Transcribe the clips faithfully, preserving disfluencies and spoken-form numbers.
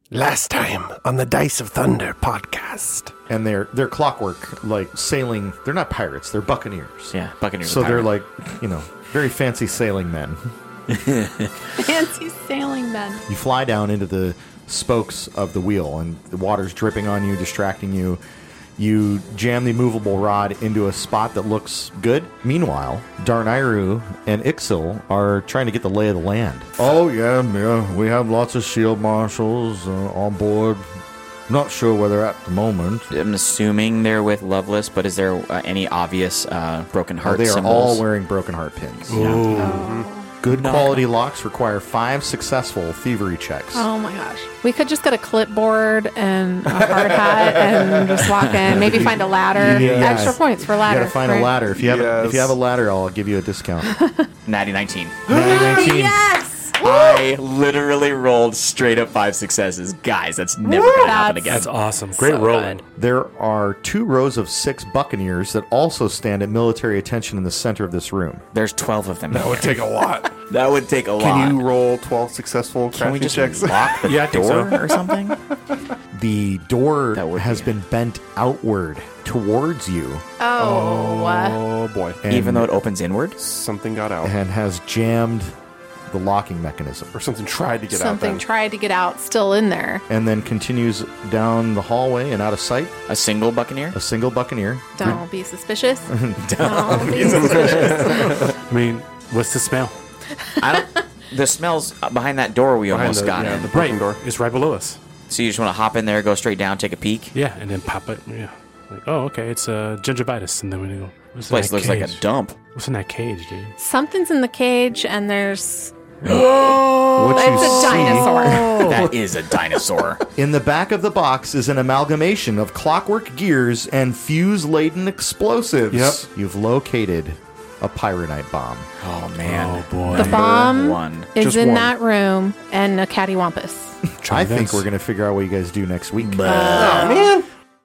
Last time on the Dice of Thunder podcast. And they're they're clockwork, like sailing. They're not pirates. They're buccaneers. Yeah, buccaneers. So they're like, you know, very fancy sailing men. Fancy sailing men. You fly down into the spokes of the wheel, and the water's dripping on you, distracting you. You jam the movable rod into a spot that looks good. Meanwhile, Darnayru and Ixil are trying to get the lay of the land. Oh, yeah, yeah. We have lots of shield marshals uh, on board. Not sure where they're at the moment. I'm assuming they're with Loveless, but is there uh, any obvious uh, broken heart Oh, they are symbols? all wearing broken heart pins. Oh. Good quality locks require five successful thievery checks. Oh my gosh. We could just get a clipboard and a hard hat and just walk in. Maybe find a ladder. Yeah. Extra points for ladder. You gotta find right? a ladder. If you have a, Yes. if you have a ladder, I'll give you a discount. Natty nineteen. nineteen. Yes! I literally rolled straight up five successes. Guys, that's never going to happen That's- again. That's awesome. Great So rolling. good. There are two rows of six buccaneers that also stand at military attention in the center of this room. There's twelve of them. That would take a lot. That would take a lot. Can you roll twelve successful Can we crafting just checks? lock the Yeah, I think door so. or something? The door That would has be- been bent outward towards you Oh. uh, Oh boy. and, Even though it opens inward? Something got out. and has jammed the locking mechanism. Or something tried to get out something then. tried to get out, still in there. And then continues down the hallway and out of sight. A single buccaneer? A single buccaneer. Don't be suspicious. Don't be suspicious. I mean, what's the smell? I don't. The smells behind that door we Behind almost the- got yeah, in. the broken door. It's right below us. So you just want to hop in there, go straight down, take a peek? Yeah, and then pop it. Yeah. Like, oh, okay, it's uh, gingivitis. And then we go, what's This place in that looks like a cage? dump. What's in that cage, dude? Something's in the cage, and there's. What It's you a see dinosaur. That is a dinosaur. in the back of the box is an amalgamation of clockwork gears and fuse-laden explosives. Yep. You've located a pyronite bomb. Oh, man. Oh, boy. The bomb one. is Just in one. that room, and a cattywampus. Try I think this. we're going to figure out what you guys do next week. Oh man.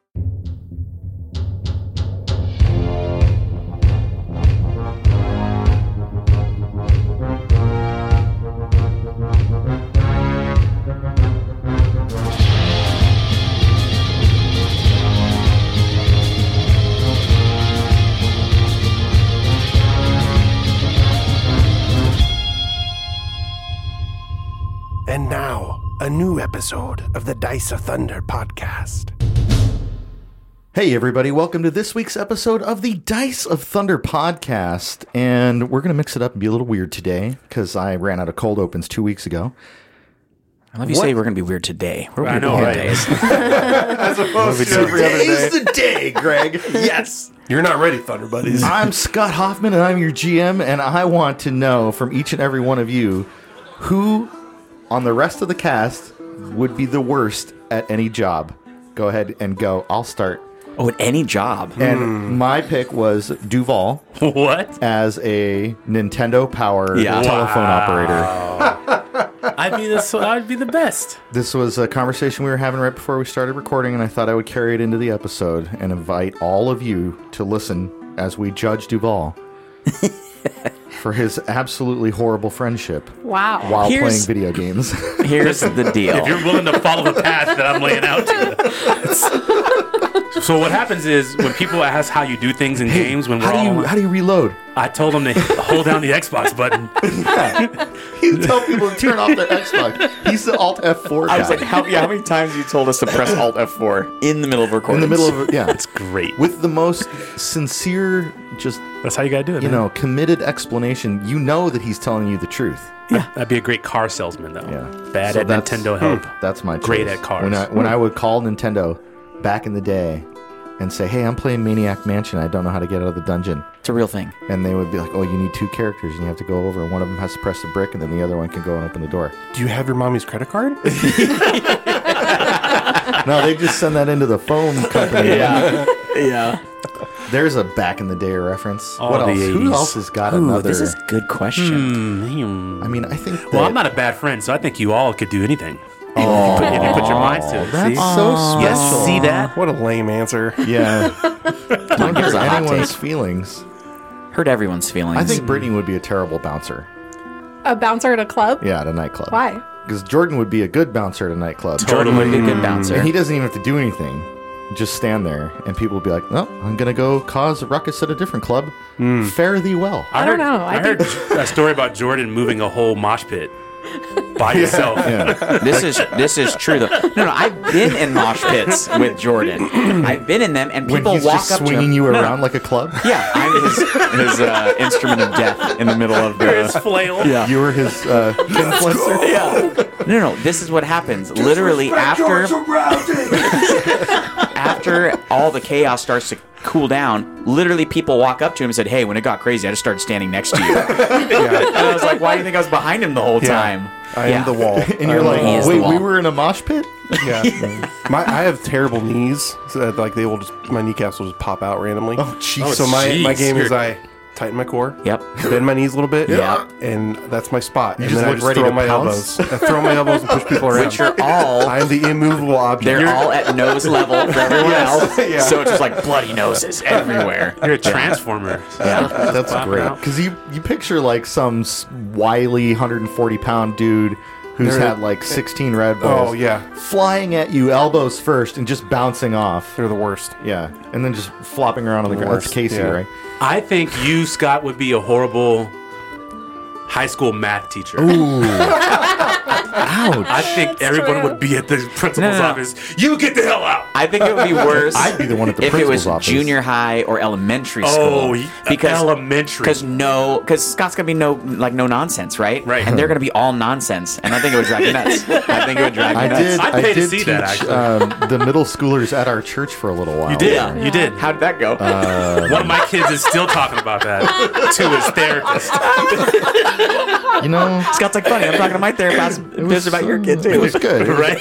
And now, a new episode of the Dice of Thunder podcast. Hey, everybody. Welcome to this week's episode of the Dice of Thunder podcast. And we're going to mix it up and be a little weird today because I ran out of cold opens two weeks ago. I love you What? say we're going to be weird today. We're I weird know, all right? days. As opposed to every other day. Today's the day, Greg. Yes. You're not ready, Thunder Buddies. I'm Scott Hoffman, and I'm your G M, and I want to know from each and every one of you who on the rest of the cast would be the worst at any job. Go ahead and go. I'll start. Oh, at any job. And my pick was Duval What? as a Nintendo Power Yeah. telephone Wow. operator. I'd be the I'd be the best. This was a conversation we were having right before we started recording, and I thought I would carry it into the episode and invite all of you to listen as we judge Duval for his absolutely horrible friendship Wow. while Here's- playing video games. Here's the deal. If you're willing to follow the path that I'm laying out to. So what happens is when people ask how you do things in games, when we're how do all, you how do you reload? I told them to hold down the Xbox button. You tell people to turn off their Xbox. He's the Alt F four guy. I was like, how, yeah, how many times you told us to press Alt F four in the middle of in recording? the middle of yeah, It's great. with the most sincere, just That's how you gotta do it. you man. know, committed explanation. You know that he's telling you the truth. Yeah, I'd be a great car salesman though. Yeah, Bad So at that's- Nintendo help. That's my Great choice. at cars. When I when I would call Nintendo back in the day and say, "Hey, I'm playing Maniac Mansion. I don't know how to get out of the dungeon," It's a real thing. and they would be like, "Oh, you need two characters, and you have to go over. One of them has to press the brick, and then the other one can go and open the door." Do you have your mommy's credit card? No, they just send that into the phone company. Yeah. yeah. There's a back in the day reference. Oh, what the else? Who eighties. else has got Ooh, another? this is a good question. Hmm. I mean, I think. That, Well, I'm not a bad friend, so I think you all could do anything. Oh, If you put your minds to it. that's see? so special. Yes, see that? What a lame answer. Yeah. Don't Here's hurt a hot anyone's take. feelings. Hurt everyone's feelings. I think Brittany would be a terrible bouncer. A bouncer at a club? Yeah, at a nightclub. Why? because Jordan would be a good bouncer at a nightclub. Jordan would be a good bouncer. And he doesn't even have to do anything. Just stand there, and people will be like, "Oh, I'm gonna go cause a ruckus at a different club. Fare thee well." I don't know. I I, heard a story about Jordan moving a whole mosh pit by himself. Yeah. This is this is true though. No, no, I've been in mosh pits with Jordan. I've been in them, and When people he's walk just up to swinging him. you No, no. around like a club. Yeah, I'm his his uh, instrument of death in the middle of His the. flail. Yeah. You were his uh, influencer. Yeah. No, no. This is what happens. Literally after after all the chaos starts to cool down, literally people walk up to him and said, "Hey, when it got crazy, I just started standing next to you." And I was like, "Why do you think I was behind him the whole time?" I Yeah. am the wall. And you're I'm like, the He is wall. the "Wait, we wall. were in a mosh pit." Yeah. my I have terrible knees. So that, like they will just my kneecaps will just pop out randomly. Oh, jeez. Oh, so my, my jeez. game is You're- I tighten my core. Yep. Bend my knees a little bit. Yeah. And that's my spot. and just then I look just ready throw to my pounce? elbows. I throw my elbows and push people around. Which are all I am the immovable object. they're You're- all at nose level for everyone else. Yeah. So it's just like bloody noses everywhere. You're a transformer. Yeah. That's Flap it great. out. Because you, you picture like some s- wily one hundred forty pound dude who's They're- had like sixteen Red Bulls. Oh yeah, Flying at you, elbows first, and just bouncing off. they're the worst. Yeah. And then just flopping around on the ground. That's Worst, Casey, yeah. right? I think you, Scott, would be a horrible high school math teacher. Ouch. I think everyone true. would be at the principal's No, no, no. office. You get the hell out. I think it would be worse. I'd be the one at the if it was principal's office. junior high or elementary school. Oh, y- because elementary. Because no, because Scott's gonna be no like no nonsense, right? Right. And they're gonna be all nonsense, and I think it would drive you nuts. I think it would drive you I nuts. did. I'd I pay to did see teach that, actually. um, the middle schoolers at our church for a little while. You did. Yeah. You did. How did that go? One of my kids is still talking about that to his therapist. You know, Scott's like, funny. I'm talking to my therapist was, about your kid too. it was good. Right?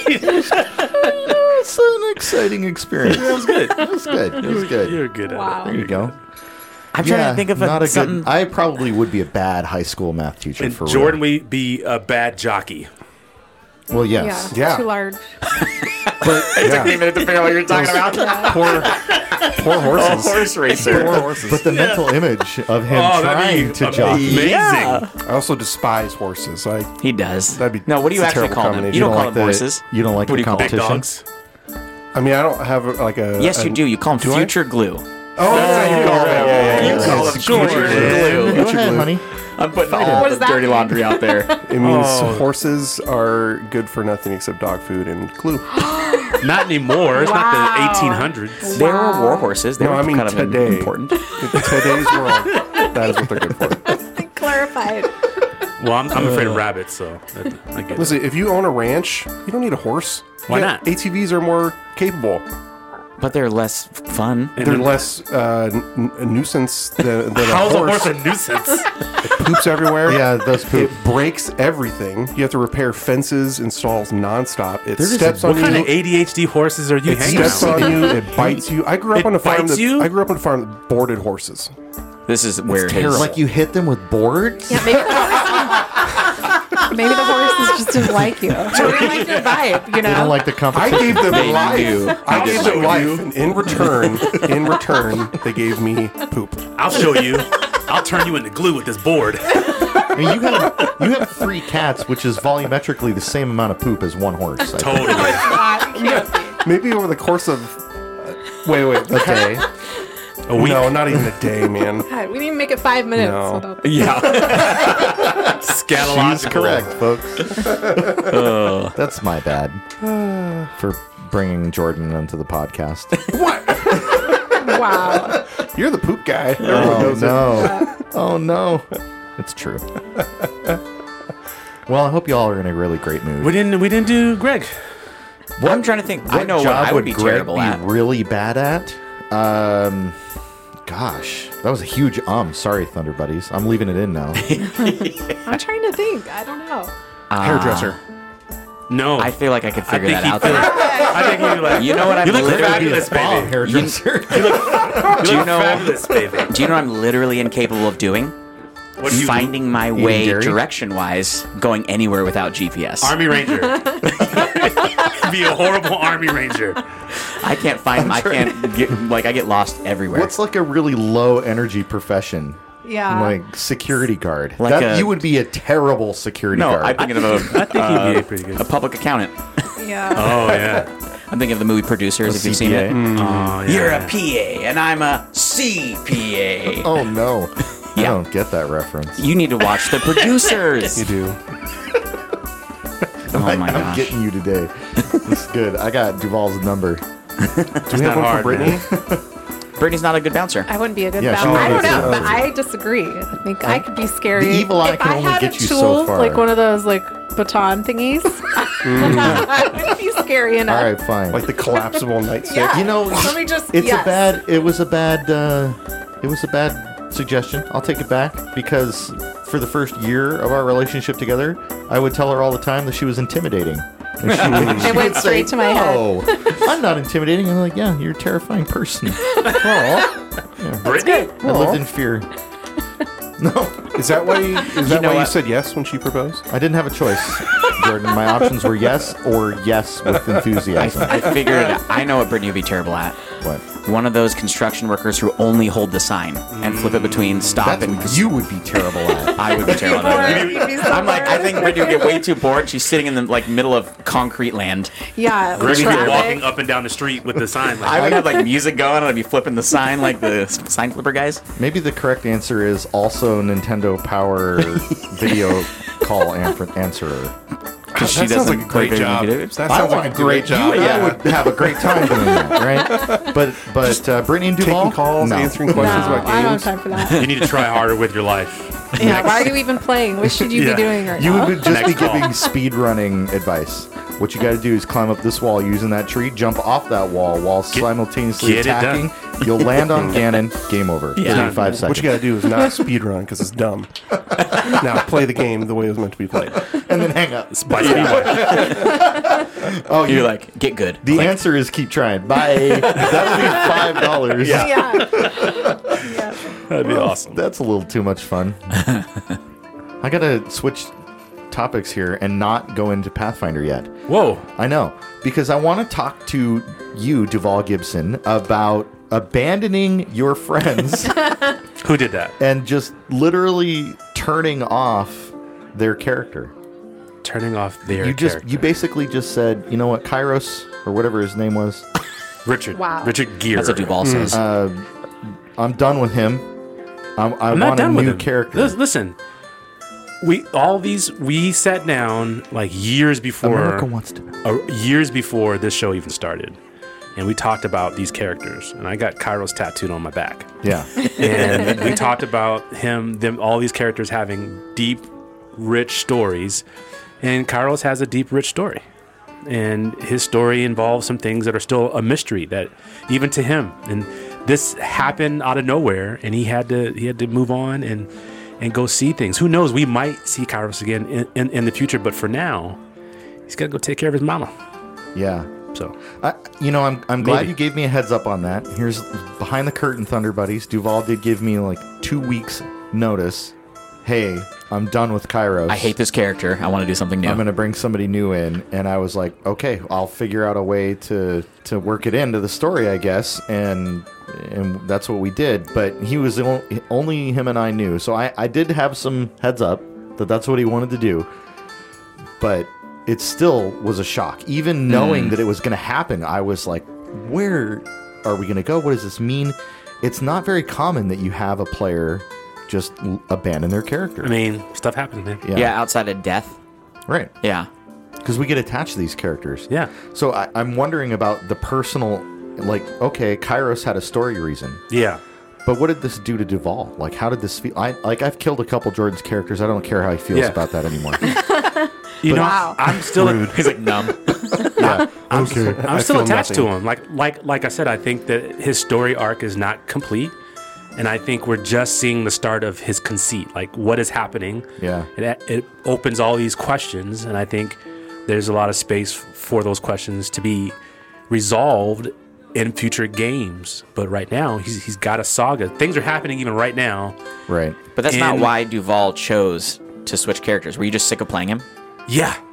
It's an exciting experience. It was good. It was good. It was good. You're good at Wow. it. There you go. I'm trying to think of a, not a something. good. I probably would be a bad high school math teacher And for Jordan real. would be a bad jockey. Well, yes. Yeah, Yeah. too large. But yeah, a minute to figure out what you're talking about. poor, poor A horses. horse racer. Poor horses. But the mental image of him Oh, that'd trying be to jockey. amazing. Yeah. I also despise horses. I He does. That'd be- no, what do you it's a actually terrible call them? combination. You don't, You call don't them like the- horses. you don't like What the do you call them? Big competition? dogs. I mean I don't have like a. Yes, you a- do. You call them do I? future glue. Oh, yeah, you call them. You yeah, call yeah. them future Go glue. ahead, honey. I'm putting Fight all it. What the does that dirty mean? laundry out there. It means Oh. horses are good for nothing except dog food and glue. Not anymore. It's Wow. not the eighteen hundreds. They were war horses. They No, were I mean kind of today. important. In today's world, that is what they're good for. Clarified. Well, I'm, I'm afraid of rabbits, so I, I get it. Listen, if you own a ranch, you don't need a horse. Why Yeah, not? A T Vs are more capable. But they're less f- fun. And They're then- less uh, n- a nuisance than, than How's a a horse. horse a nuisance? Poops everywhere. Yeah, those poop. It breaks everything. You have to repair fences, installs nonstop. It There is steps a- on What kind you. of A D H D horses are you It hanging steps out with? on you. It bites you. I grew up It on a farm bites that you? I grew up on a farm that boarded horses. This is where his terrible. Like you hit them with boards? Yeah, maybe, maybe the horses just didn't like you. They didn't like your vibe, you know? They don't like the I competition. gave them They life. knew. I They gave didn't them like life, and in return, in return, they gave me poop. I'll show you. I'll turn you into glue with this board. I mean, you have you have three cats, which is volumetrically the same amount of poop as one horse. I think. Totally. Uh, it can't be. Maybe over the course of uh, wait, wait, A day. A week. no, not even a day, man. God, we didn't even make it five minutes. No. without- Yeah. She's Scatological. correct, folks. That's my bad for bringing Jordan onto the podcast. Wow. You're the poop guy. Everyone Oh knows it. no! Oh no! It's true. Well, I hope you all are in a really great mood. We didn't. We didn't do Greg. I'm trying to think. I What know what job I would be Greg terrible be at. really bad at? Um, gosh, that was a huge um. Sorry, Thunder Buddies. I'm leaving it in now. I'm trying to think. I don't know. Hairdresser. No. I feel like I could I figure think that he out. feel- There. I think you like. You know what I'm You look literally- fabulous, Bomb baby. hairdresser. You look Do you know? fabulous, baby. Do you know what I'm literally incapable of doing? What do you do? Finding my way dairy? direction-wise, going anywhere without G P S. Army Ranger. Be a horrible Army Ranger. I can't find. I can't get like I get lost everywhere. What's like a really low energy profession? Yeah. like security guard. Like that, a- you would be a terrible security No, guard. I'm thinking of a, I think he'd be pretty good. a public accountant. Yeah. Oh yeah. I'm thinking of the movie Producers, A if you've C seen P A? it. Oh, yeah. You're a P A, and I'm a C P A. Oh no, I Yeah. don't get that reference. You need to watch The Producers. You do. Oh my I'm gosh. getting you today. This is good. I got Duval's number. Do we have not one hard, for Brittany? Brittany's not a good bouncer. I wouldn't be a good Yeah, she bouncer. I wouldn't don't be a know, good but I disagree. I think I could be scary. The evil eye if can I only had get a you so tool, far. like one of those like baton thingies, I would be scary enough. All right, fine. Like the collapsible nightstick? Yeah. You know, Let me just. it's yes. a bad. It was a bad. Uh, it was a bad suggestion. I'll take it back because for the first year of our relationship together, I would tell her all the time that she was intimidating. And she would, she It went would straight say, to my head. no, I'm not intimidating. And I'm like, yeah, you're a terrifying person. Oh, Brittany? I lived in fear. No, Is that why? You, is that know why you what? said yes when she proposed? I didn't have a choice, Jordan. My options were yes or yes with enthusiasm. I figured I know what Brittany would be terrible at. What? One of those construction workers who only hold the sign and flip it between stop That's and. what you would be terrible at. I would be terrible Bored. at that. You'd be so I'm like, I bored. think Brittany would get way too bored. She's sitting in the like middle of concrete land. Yeah. with Brittany traffic. walking up and down the street with the sign. Like, I would have like music going, and I'd be flipping the sign like the sign flipper guys. Maybe the correct answer is also Nintendo Power video call an- answerer. Because That sounds like a great job. That sounds I like want a to do great it. job. You and I Yeah. would have a great time doing that, right? But but uh, Brittany and Duval, Taking calls, no. answering No, questions about I don't have games. time for that. you need to try harder with your life. Yeah, why are you even playing? What should you Yeah. be doing right You now? would just Next be call. giving speed running advice. What you got to do is climb up this wall using that tree, jump off that wall while simultaneously get it done. attacking. You'll land on Ganon. Game over. Yeah. thirty-five seconds. What you got to do is not speed run because it's dumb. Now play the game the way it was meant to be played. and then hang up. By Speedway. Oh, You're you like, get good. The answer is keep trying. Bye. That'll be five dollars. yeah. yeah. That'd be awesome. That's a little too much fun. I gotta switch topics here and not go into Pathfinder yet. Whoa. I know, because I want to talk to you, Duval Gibson, about abandoning your friends Who did that? and just literally turning off their character. Turning off their You just character. you basically just said, you know what, Kairos or whatever his name was, Richard. Wow. Richard Gere. That's what Duval says. uh, I'm done with him. I'm, I I'm not want a done new with him. character. Lis- Listen, we all these we sat down like years before America wants to know. uh, years before this show even started, and we talked about these characters. And I got Kairos tattooed on my back, Yeah. and we talked about him, them, all these characters having deep, rich stories, and Kairos has a deep, rich story. And his story involves some things that are still a mystery that even to him. And this happened out of nowhere, and he had to he had to move on and and go see things. Who knows? We might see Kairos again in, in, in the future, but for now, he's got to go take care of his mama. Yeah. So I, you know, I'm I'm glad Maybe. you gave me a heads up on that. Here's behind the curtain, Thunder Buddies. Duval did give me like two weeks notice. Hey, I'm done with Kairos. I hate this character. I want to do something new. I'm going to bring somebody new in, and I was like, okay, I'll figure out a way to to work it into the story, I guess, and and that's what we did. But he was the only, only him and I knew, so I I did have some heads up that that's what he wanted to do, but it still was a shock. Even knowing Mm. that it was going to happen, I was like, where are we going to go? What does this mean? It's not very common that you have a player just l- abandon their character. I mean, stuff happens, man. yeah, yeah, outside of death. right. Yeah. Because we get attached to these characters. Yeah. So I, I'm wondering about the personal, like, okay, Kairos had a story reason, Yeah. but what did this do to Duval? Like, how did this feel? I like, I've killed a couple Jordan's characters. I don't care how he feels Yeah. about that anymore. You know, Wow. I'm still He's like numb. yeah. I'm, Okay. I'm I still feel attached nothing. to him. Like like like I said, I think that his story arc is not complete, and I think we're just seeing the start of his conceit. Like what is happening? Yeah. It it opens all these questions, and I think there's a lot of space for those questions to be resolved in future games. But right now, he's he's got a saga. Things are happening even right now. Right. But that's not And- why Duval chose to switch characters. Were you just sick of playing him? Yeah,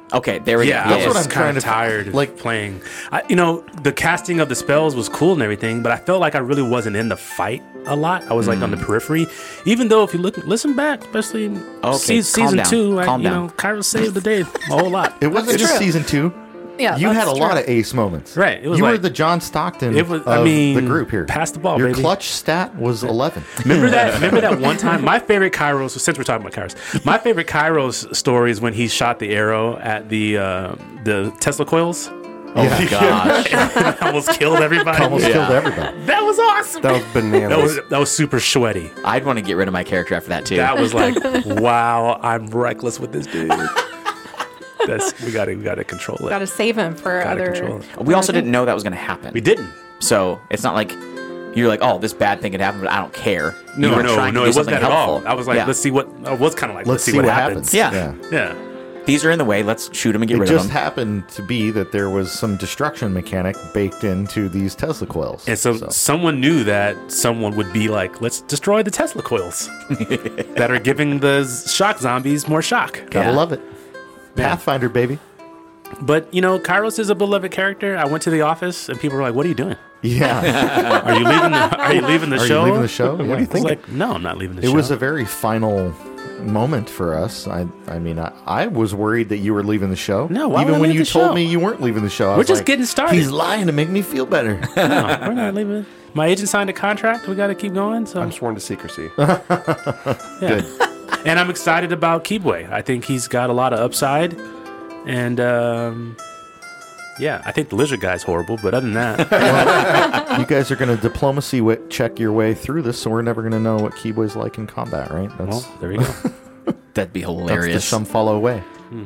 Okay, there we Yeah, go. I That's was what I'm kind trying of to- tired of like- playing. I, you know, the casting of the spells was cool and everything, but I felt like I really wasn't in the fight a lot. I was like on the periphery. Even though if you look, listen back, especially Okay, se- calm season down. two, I, Calm you down. know, Kairos saved the day a whole lot. It wasn't just season two. Yeah, You had a that's lot true. of ace moments. Right, it was you were like- the John Stockton It was- of I mean, the group here. pass the ball, Your baby. clutch stat was eleven. Remember that? Remember that one time? My favorite Kairos. Since we're talking about Kairos, my favorite Kairos story is when he shot the arrow at the uh, the Tesla coils. Oh my gosh. And almost killed everybody. Almost Yeah. killed everybody. That was awesome. That was bananas. That was that was super sweaty. I'd want to get rid of my character after that too. That was like, wow, I'm reckless with this dude. That's we gotta we gotta control it. Got to save him for Gotta other. control it. we also didn't know that was going to happen. We didn't. So it's not like you're like, oh, this bad thing could happen, but I don't care. No, you were no, trying no. to It do wasn't something that at helpful. all. I was like, Yeah. let's see what. I was kind of like, let's, Let's see what happens. Yeah. Yeah. These are in the way. Let's shoot them and get It rid just of them. happened to be that there was some destruction mechanic baked into these Tesla coils. And so, someone knew that someone would be like, let's destroy the Tesla coils that are giving the shock zombies more shock. Gotta Yeah. love it. Yeah. Pathfinder, baby. But, you know, Kairos is a beloved character. I went to the office and people were like, what are you doing? Yeah. Are you leaving the, are you leaving the Are show? you leaving the show? What do Yeah. you I think? was like, no, I'm not leaving the It show. was a very final moment for us. I I mean, I, I was worried that you were leaving the show. No, why even would I when leave you the told show? me you weren't leaving the show. I We're was just like, getting started. He's lying to make me feel better. no, we're not leaving. My agent signed a contract. We got to keep going. So I'm sworn to secrecy. yeah. And I'm excited about Keebway. I think he's got a lot of upside. And um, yeah, I think the lizard guy's horrible, but other than that, You guys are going to diplomacy wi- check your way through this, so we're never going to know what Keyboy's like in combat, right? That's, well, there you go. That'd be that's the hilarious. some follow way.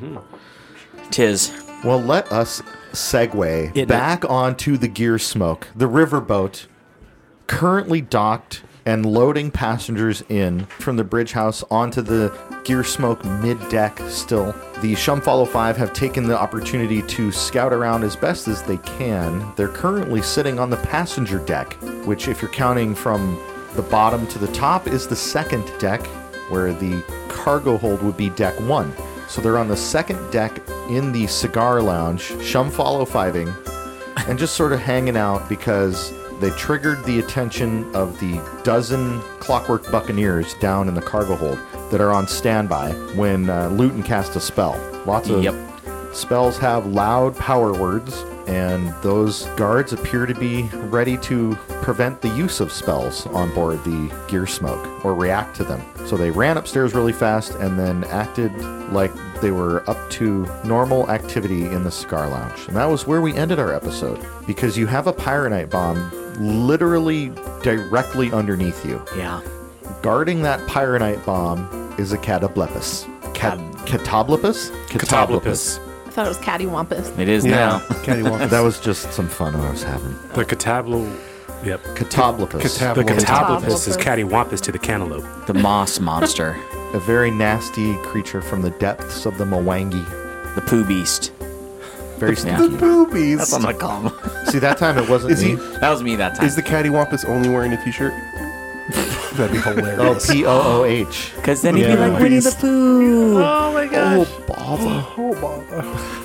Tis. Well, let us segue It- back onto the Gear Smoke, the riverboat, currently docked and loading passengers in from the bridge house onto the Gear Smoke mid-deck still. The Shumfollow five have taken the opportunity to scout around as best as they can. They're currently sitting on the passenger deck, which, if you're counting from the bottom to the top, is the second deck, where the cargo hold would be deck one. So they're on the second deck in the cigar lounge, Shumfollow fiving, and just sort of hanging out because they triggered the attention of the dozen Clockwork Buccaneers down in the cargo hold that are on standby when uh, Luton cast a spell. Lots of Yep. spells have loud power words, and those guards appear to be ready to prevent the use of spells on board the Gear Smoke or react to them. So they ran upstairs really fast and then acted like they were up to normal activity in the cigar lounge. And that was where we ended our episode, because you have a Pyronite bomb literally directly underneath you. Yeah. Guarding that Pyronite bomb is a Catoblepus. Cat- Catoblepus? Catoblepus. I thought it was cattywampus. It is Yeah. now. Cattywampus. That was just some fun I was having. The catablo. Yep. Catoblepus. Catab- The Well, catoblepus is Catoblepus. cattywampus to the cantaloupe. The moss monster. A very nasty creature from the depths of the Mwangi. The poo beast. Very Yeah. sneaky. Boobies. That's what I'm going to call him. See, that time it wasn't Is me. he- That was me that time. Is the Cattywampus only wearing a t-shirt? That'd be Oh, hilarious. P O O H. Because then he'd Yeah. be like Winnie the Pooh. Oh my gosh. Oh, bother. Oh, bother.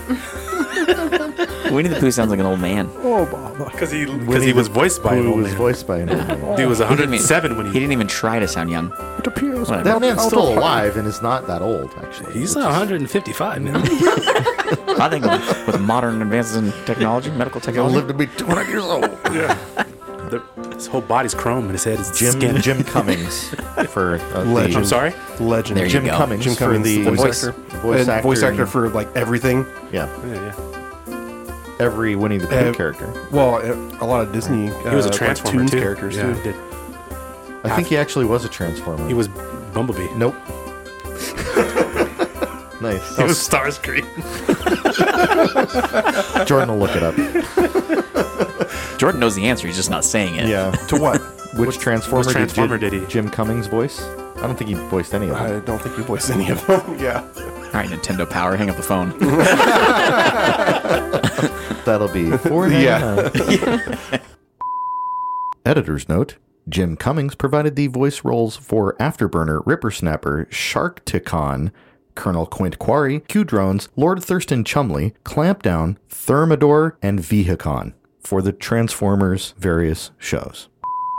Winnie the Pooh sounds like an old man. Oh, bother. Because he, Winnie because he was the voiced by an Pooh old was man. voiced by an old man. He was He didn't even- one hundred seven when He he. didn't even try to sound young. It appears Whatever. That man's out still of- alive and is not that old, actually. He's which one is- hundred fifty-five now. I think with modern advances in technology, medical I'll technology. live to be two hundred years old. The- His whole body's chrome and his head is Jim skin. Jim Cummings for uh, Legend. the, I'm sorry. Legend. There you Jim go. Cummings Jim Cummings, for the, the voice, voice- actor. voice And actor voice actor in- for like everything. yeah, Yeah, yeah. every Winnie the Pooh Uh, character. Well, uh, a lot of Disney. Uh, He was a like, transformer Toons too. characters yeah, too. he did. I think he actually was a Transformer. He was Bumblebee. Nope. Nice. He was Starscream. Jordan will look it up. Jordan knows the answer. He's just not saying it. Yeah. To what? Which Transformer, which Transformer did, did Jim, he? Jim Cummings voice? I don't think he voiced any of them. I don't think you voiced any of them. Yeah. All right, Nintendo Power, hang up the phone. That'll be four Yeah. Editor's note. Jim Cummings provided the voice roles for Afterburner, Rippersnapper, Sharkticon, Colonel Quint Quarry, Q-Drones, Lord Thurston Chumley, Clampdown, Thermidor, and Vehicon for the Transformers various shows.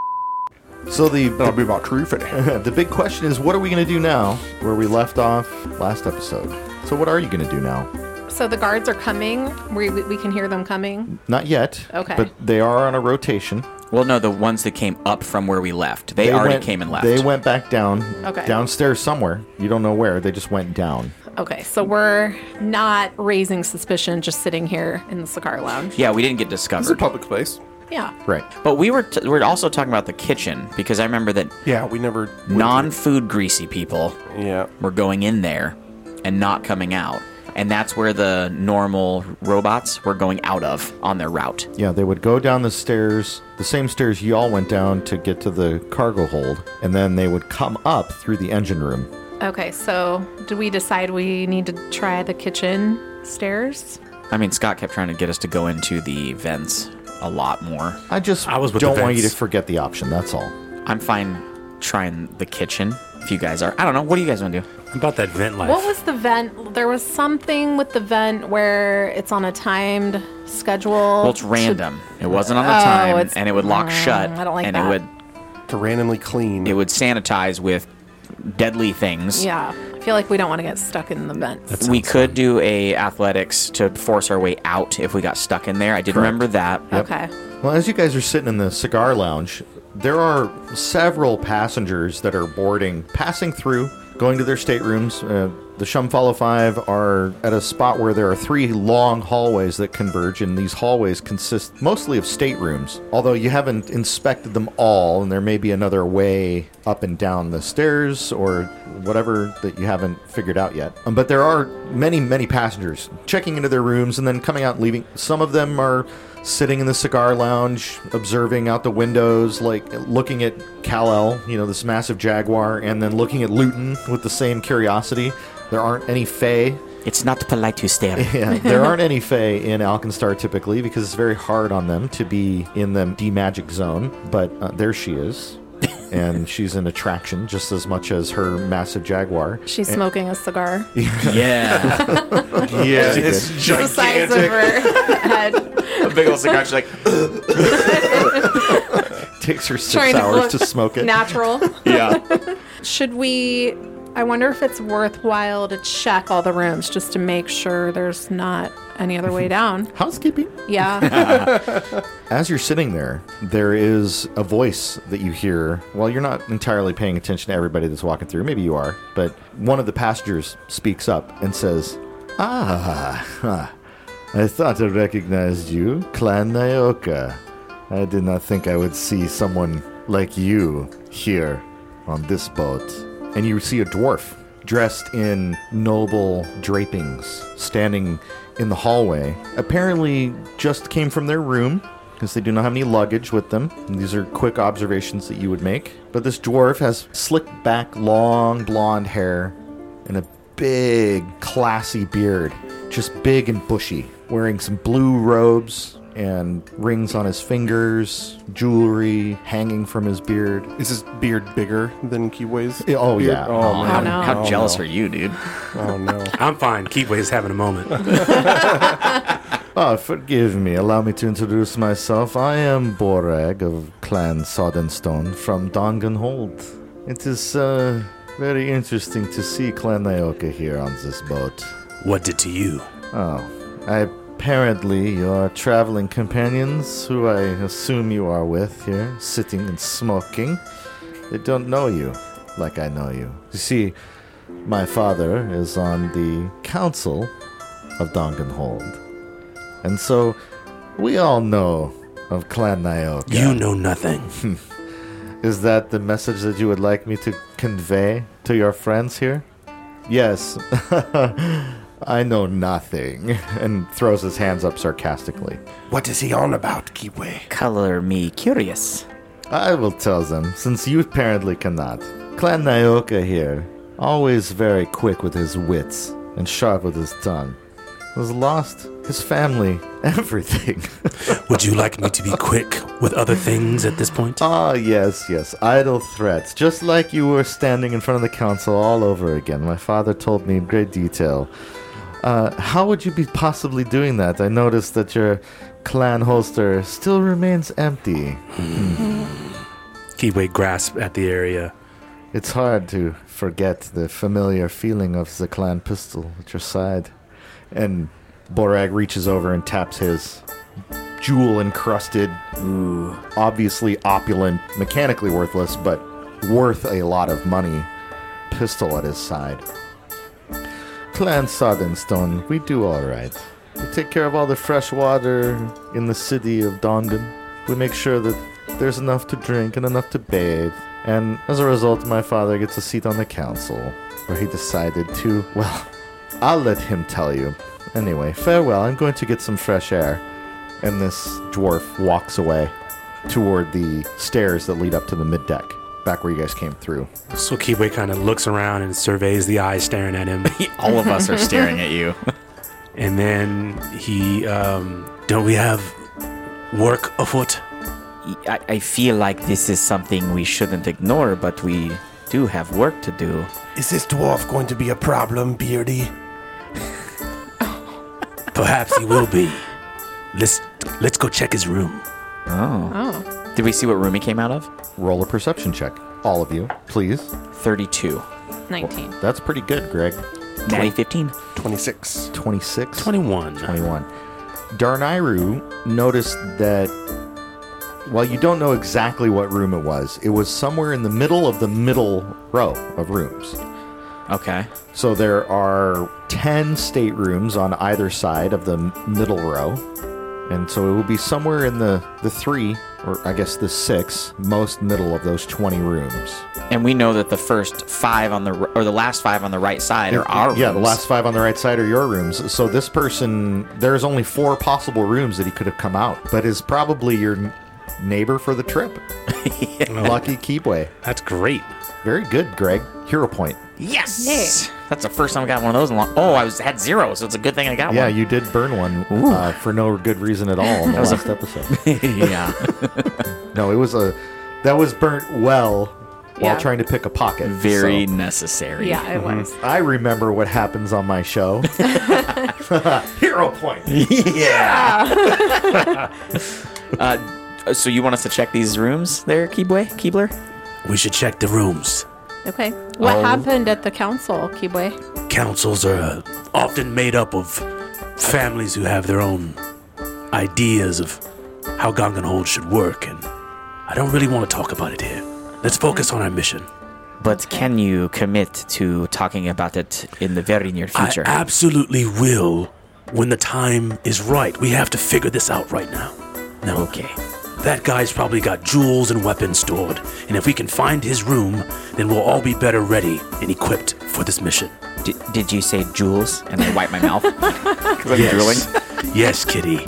So the That'll be about true for the big question is, what are we going to do now where we left off last episode? So what are you going to do now? So the guards are coming. We, we can hear them coming. Not yet. Okay. But they are on a rotation. Well, no, the ones that came up from where we left. They, already went- came and left. They went back down, Okay. downstairs somewhere. You don't know where. They just went down. Okay, so we're not raising suspicion just sitting here in the cigar lounge. Yeah, we didn't get It's a discovered. public space. Yeah. Right. But we were t- we we're also talking about the kitchen because I remember that Yeah, we never. went non-food greasy people to- Yeah. were going in there and not coming out. And that's where the normal robots were going out of on their route. Yeah, they would go down the stairs, the same stairs y'all went down to get to the cargo hold, and then they would come up through the engine room. Okay, so did we decide we need to try the kitchen stairs? I mean, Scott kept trying to get us to go into the vents a lot more. I just I was with don't the want you to vents. forget the option, that's all. I'm fine trying the kitchen if you guys are. I don't know. What do you guys want to do? About that vent life. What was the vent? There was something with the vent where it's on a timed schedule. Well, it's random. It wasn't on the Oh, time, it's- and it would lock Mm, shut. I don't like and that. it would To randomly clean. it would sanitize with deadly things. Yeah, I feel like we don't want to get stuck in the vent. That We sounds could fun. do a athletics to force our way out if we got stuck in there. I did remember that. Okay. Well, as you guys are sitting in the cigar lounge, there are several passengers that are boarding, passing through, going to their staterooms. Uh, the Shumfollow Five are at a spot where there are three long hallways that converge, and these hallways consist mostly of staterooms. Although you haven't inspected them all, and there may be another way up and down the stairs or whatever that you haven't figured out yet. Um, but there are many, many passengers checking into their rooms and then coming out and leaving. Some of them are sitting in the cigar lounge, observing out the windows, like looking at Kal-El, you know, this massive jaguar, and then looking at Luton with the same curiosity. There aren't any Fae. It's not polite to stare. Yeah, there aren't any Fae in Alkenstar typically because it's very hard on them to be in the D-Magic zone, but uh, there she is. And she's an attraction just as much as her massive jaguar. She's smoking a cigar. Yeah. Yeah, It's The size of her head. A big old cigar. She's like, takes her six Trying to hours look to smoke it. Natural. yeah. Should we... I wonder if it's worthwhile to check all the rooms just to make sure there's not any other way down. Housekeeping. Yeah. As you're sitting there, there is a voice that you hear. Well, you're not entirely paying attention to everybody that's walking through. Maybe you are. But one of the passengers speaks up and says, Ah, huh. I thought I recognized you, Clan Nyoka. I did not think I would see someone like you here on this boat. And you see a dwarf dressed in noble drapings standing in the hallway. Apparently just came from their room because they do not have any luggage with them. And these are quick observations that you would make. But this dwarf has slicked back, long blonde hair and a big, classy beard. Just big and bushy. Wearing some blue robes and rings on his fingers, jewelry hanging from his beard. Is his beard bigger than Kiwi's? Oh, beard? yeah. Oh, Oh, man. no. How Oh, jealous no. are you, dude? Oh, no. I'm fine. Keepway's having a moment. Oh, forgive me. Allow me to introduce myself. I am Borag of Clan Soddenstone from Donganhold. It is uh, very interesting to see Clan Nyoka here on this boat. What did to you? Oh, I, apparently your traveling companions, who I assume you are with here, sitting and smoking, they don't know you like I know you. You see, my father is on the council of Donganhold. And so, we all know of Clan Nyoka. You know nothing. Is that the message that you would like me to convey to your friends here? Yes. I know nothing. And throws his hands up sarcastically. What is he on about, Kiwi? Color me curious. I will tell them, since you apparently cannot. Clan Nyoka here, always very quick with his wits and sharp with his tongue, was lost his family, everything. Would you like me to be quick with other things at this point? Ah, yes, yes, idle threats. Just like you were standing in front of the council all over again. My father told me in great detail. Uh, how would you be possibly doing that? I noticed that your clan holster still remains empty. Keyway grasp at the area. It's hard to forget the familiar feeling of the clan pistol at your side. And Borag reaches over and taps his jewel-encrusted, ooh, obviously opulent, mechanically worthless, but worth a lot of money pistol at his side. Clan Soddenstone, we do all right. We take care of all the fresh water in the city of Dongan. We make sure that there's enough to drink and enough to bathe. And as a result, my father gets a seat on the council, where he decided to, well, I'll let him tell you. Anyway, farewell. I'm going to get some fresh air. And this dwarf walks away toward the stairs that lead up to the mid-deck, back where you guys came through. So Keyway kind of looks around and surveys the eyes staring at him. All of us are staring at you. And then he, um, don't we have work afoot? I, I feel like this is something we shouldn't ignore, but we do have work to do. Is this dwarf going to be a problem, Beardy? Perhaps he will be. Let's let's go check his room. Oh. Oh. Did we see what room he came out of? Roll a perception check. All of you, please. thirty-two. nineteen. That's pretty good, Greg. Natty fifteen. twenty-six. twenty-six? twenty-one. twenty-one. Darnayru noticed that while you don't know exactly what room it was, it was somewhere in the middle of the middle row of rooms. Okay. So there are ten staterooms on either side of the middle row. And so it will be somewhere in the, the three, or I guess the six, most middle of those twenty rooms. And we know that the first five on the, r- or the last five on the right side are our rooms. Yeah, the last five on the right side are your rooms. So this person, there's only four possible rooms that he could have come out, but is probably your n- neighbor for the trip. Yeah. Lucky Keepway. That's great. Very good, Greg. Hero point. Yes! Yay. That's the first time I got one of those in long. Oh, I was had zero, so it's a good thing I got Yeah, one. you did burn one uh, for no good reason at all in the was last episode. Yeah. No, it was a that was burnt well while Yeah. trying to pick a pocket. Very so. necessary. Yeah, it was. I remember what happens on my show. Hero point. Uh, so you want us to check these rooms there, Keebler? Keebler? We should check the rooms. Okay. What Oh. happened at the council, Kibwe? Councils are uh, often made up of families who have their own ideas of how Ganganhold should work, and I don't really want to talk about it here. Let's focus on our mission. But can you commit to talking about it in the very near future? I absolutely will when the time is right. We have to figure this out right now. No. Okay. That guy's probably got jewels and weapons stored, and if we can find his room, then we'll all be better ready and equipped for this mission. D- did you say jewels? And I wipe my mouth because I'm Yes. drooling. Yes, kitty.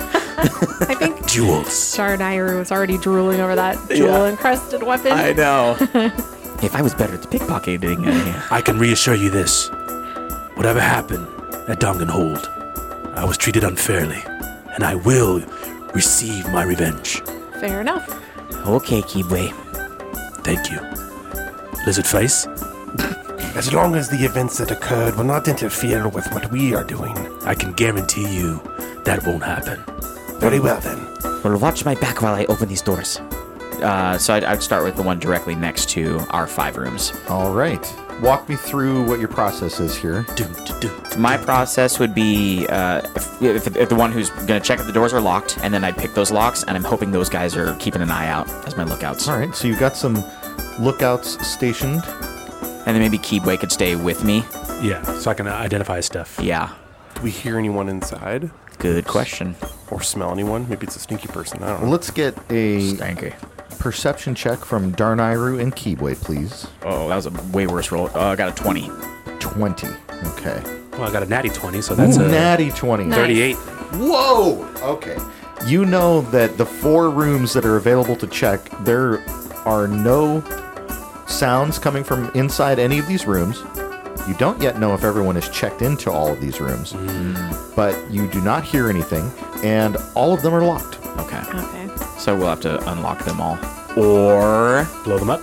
I think Jewels. Sharnairu was already drooling over that jewel-encrusted weapon. I know. If I was better at pickpocketing, uh, I can reassure you this. Whatever happened at Danganhold, I was treated unfairly, and I will receive my revenge. Fair enough. okay, Keebway. Thank you. Lizard face? As long as the events that occurred will not interfere with what we are doing. I can guarantee you that won't happen. Very well then. Well, watch my back while I open these doors. Uh, so I'd, I'd start with the one directly next to our five rooms. All right. Walk me through what your process is here. Doom, doom, doom. My process would be uh, if, if, if the one who's going to check if the doors are locked, and then I'd pick those locks, and I'm hoping those guys are keeping an eye out as my lookouts. All right. So you've got some lookouts stationed. And then maybe Keebway could stay with me. Yeah, so I can identify stuff. Yeah. Do we hear anyone inside? Good question. Or smell anyone? Maybe it's a stinky person. I don't know. Well, let's get a Stanky. perception check from Darnayru and Keebway, please. Oh, that was a way worse roll. Uh, I got a twenty. twenty. Okay. Well, I got a natty twenty, so that's Ooh, a natty twenty. Nice. thirty-eight. Whoa! Okay. You know that the four rooms that are available to check, there are no sounds coming from inside any of these rooms. You don't yet know if everyone has checked into all of these rooms, but you do not hear anything, and all of them are locked. Okay. Okay. So we'll have to unlock them all. Or Blow them up.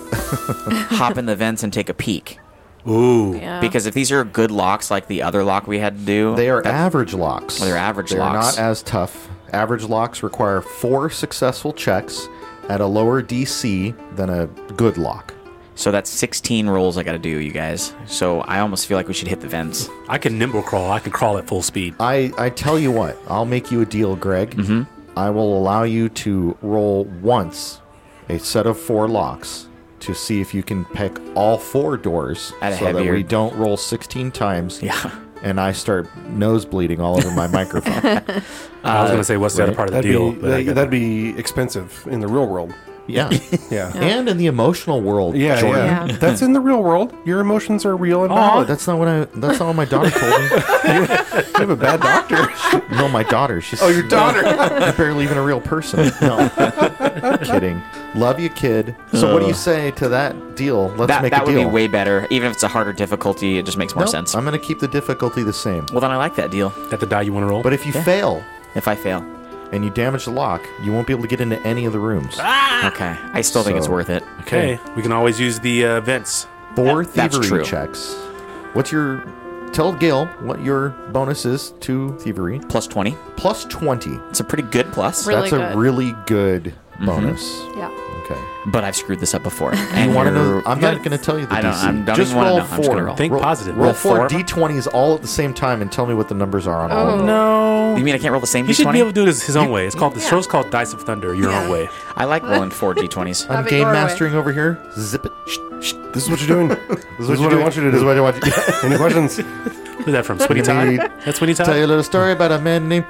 hop in the vents and take a peek. Ooh. Yeah. Because if these are good locks like the other lock we had to do, They are that- average locks. Oh, they're average They're locks. not as tough. Average locks require four successful checks at a lower D C than a good lock. So that's sixteen rolls I got to do, you guys. So I almost feel like we should hit the vents. I can nimble crawl. I can crawl at full speed. I, I tell you what, I'll make you a deal, Greg. Mm-hmm. I will allow you to roll once a set of four locks to see if you can pick all four doors At a so that heavier- we don't roll sixteen times Yeah. and I start nosebleeding all over my microphone. I was going to say, what's the other part of the That'd deal? be but I that, get that'd be expensive in the real world. Yeah. Yeah. And in the emotional world, Yeah, Jordan. yeah, Yeah. That's in the real world. Your emotions are real and Oh, valid. that's not what I. That's not what my daughter told me. You have a bad doctor. No, my daughter. She's Oh, your daughter. barely even a real person. No, kidding. Love you, kid. So, what do you say to that deal? Let's That, make that a would deal. be way better. Even if it's a harder difficulty, it just makes more Nope, sense. I'm going to keep the difficulty the same. Well, then I like that deal. that the die you want to roll? But if you fail If I fail. and you damage the lock, you won't be able to get into any of the rooms. Okay. I still think it's So- worth it. okay. We can always use the uh, vents. Four That- that's thievery true. checks. What's your? Tell Gail what your bonus is to thievery. Plus twenty. Plus twenty. It's a pretty good plus. Really That's a good. really good bonus. Yeah. Okay. But I've screwed this up before. You And want to know? you're- I'm you not gotta- going to tell you the I don't- D C. I don't Just even wanna roll know. I'm four. just gonna roll. Think roll, positive. Roll Roll four four. D twenties all at the same time and tell me what the numbers are on all of them. No. You mean I can't roll the same He D twenty? should be able to do this his own way. It's called the Yeah. show's called Dice of Thunder. Your own Yeah. way. I like rolling four D twenties. I'm Have it game your way. mastering over here. Zip it. Shh, shh. This is what you're doing. This is what, you're I want you to This is do. what I want you to do. Any questions? Who's that from? Sweeney Let me Todd? That's Sweeney Todd? Tell you a little story about a man named.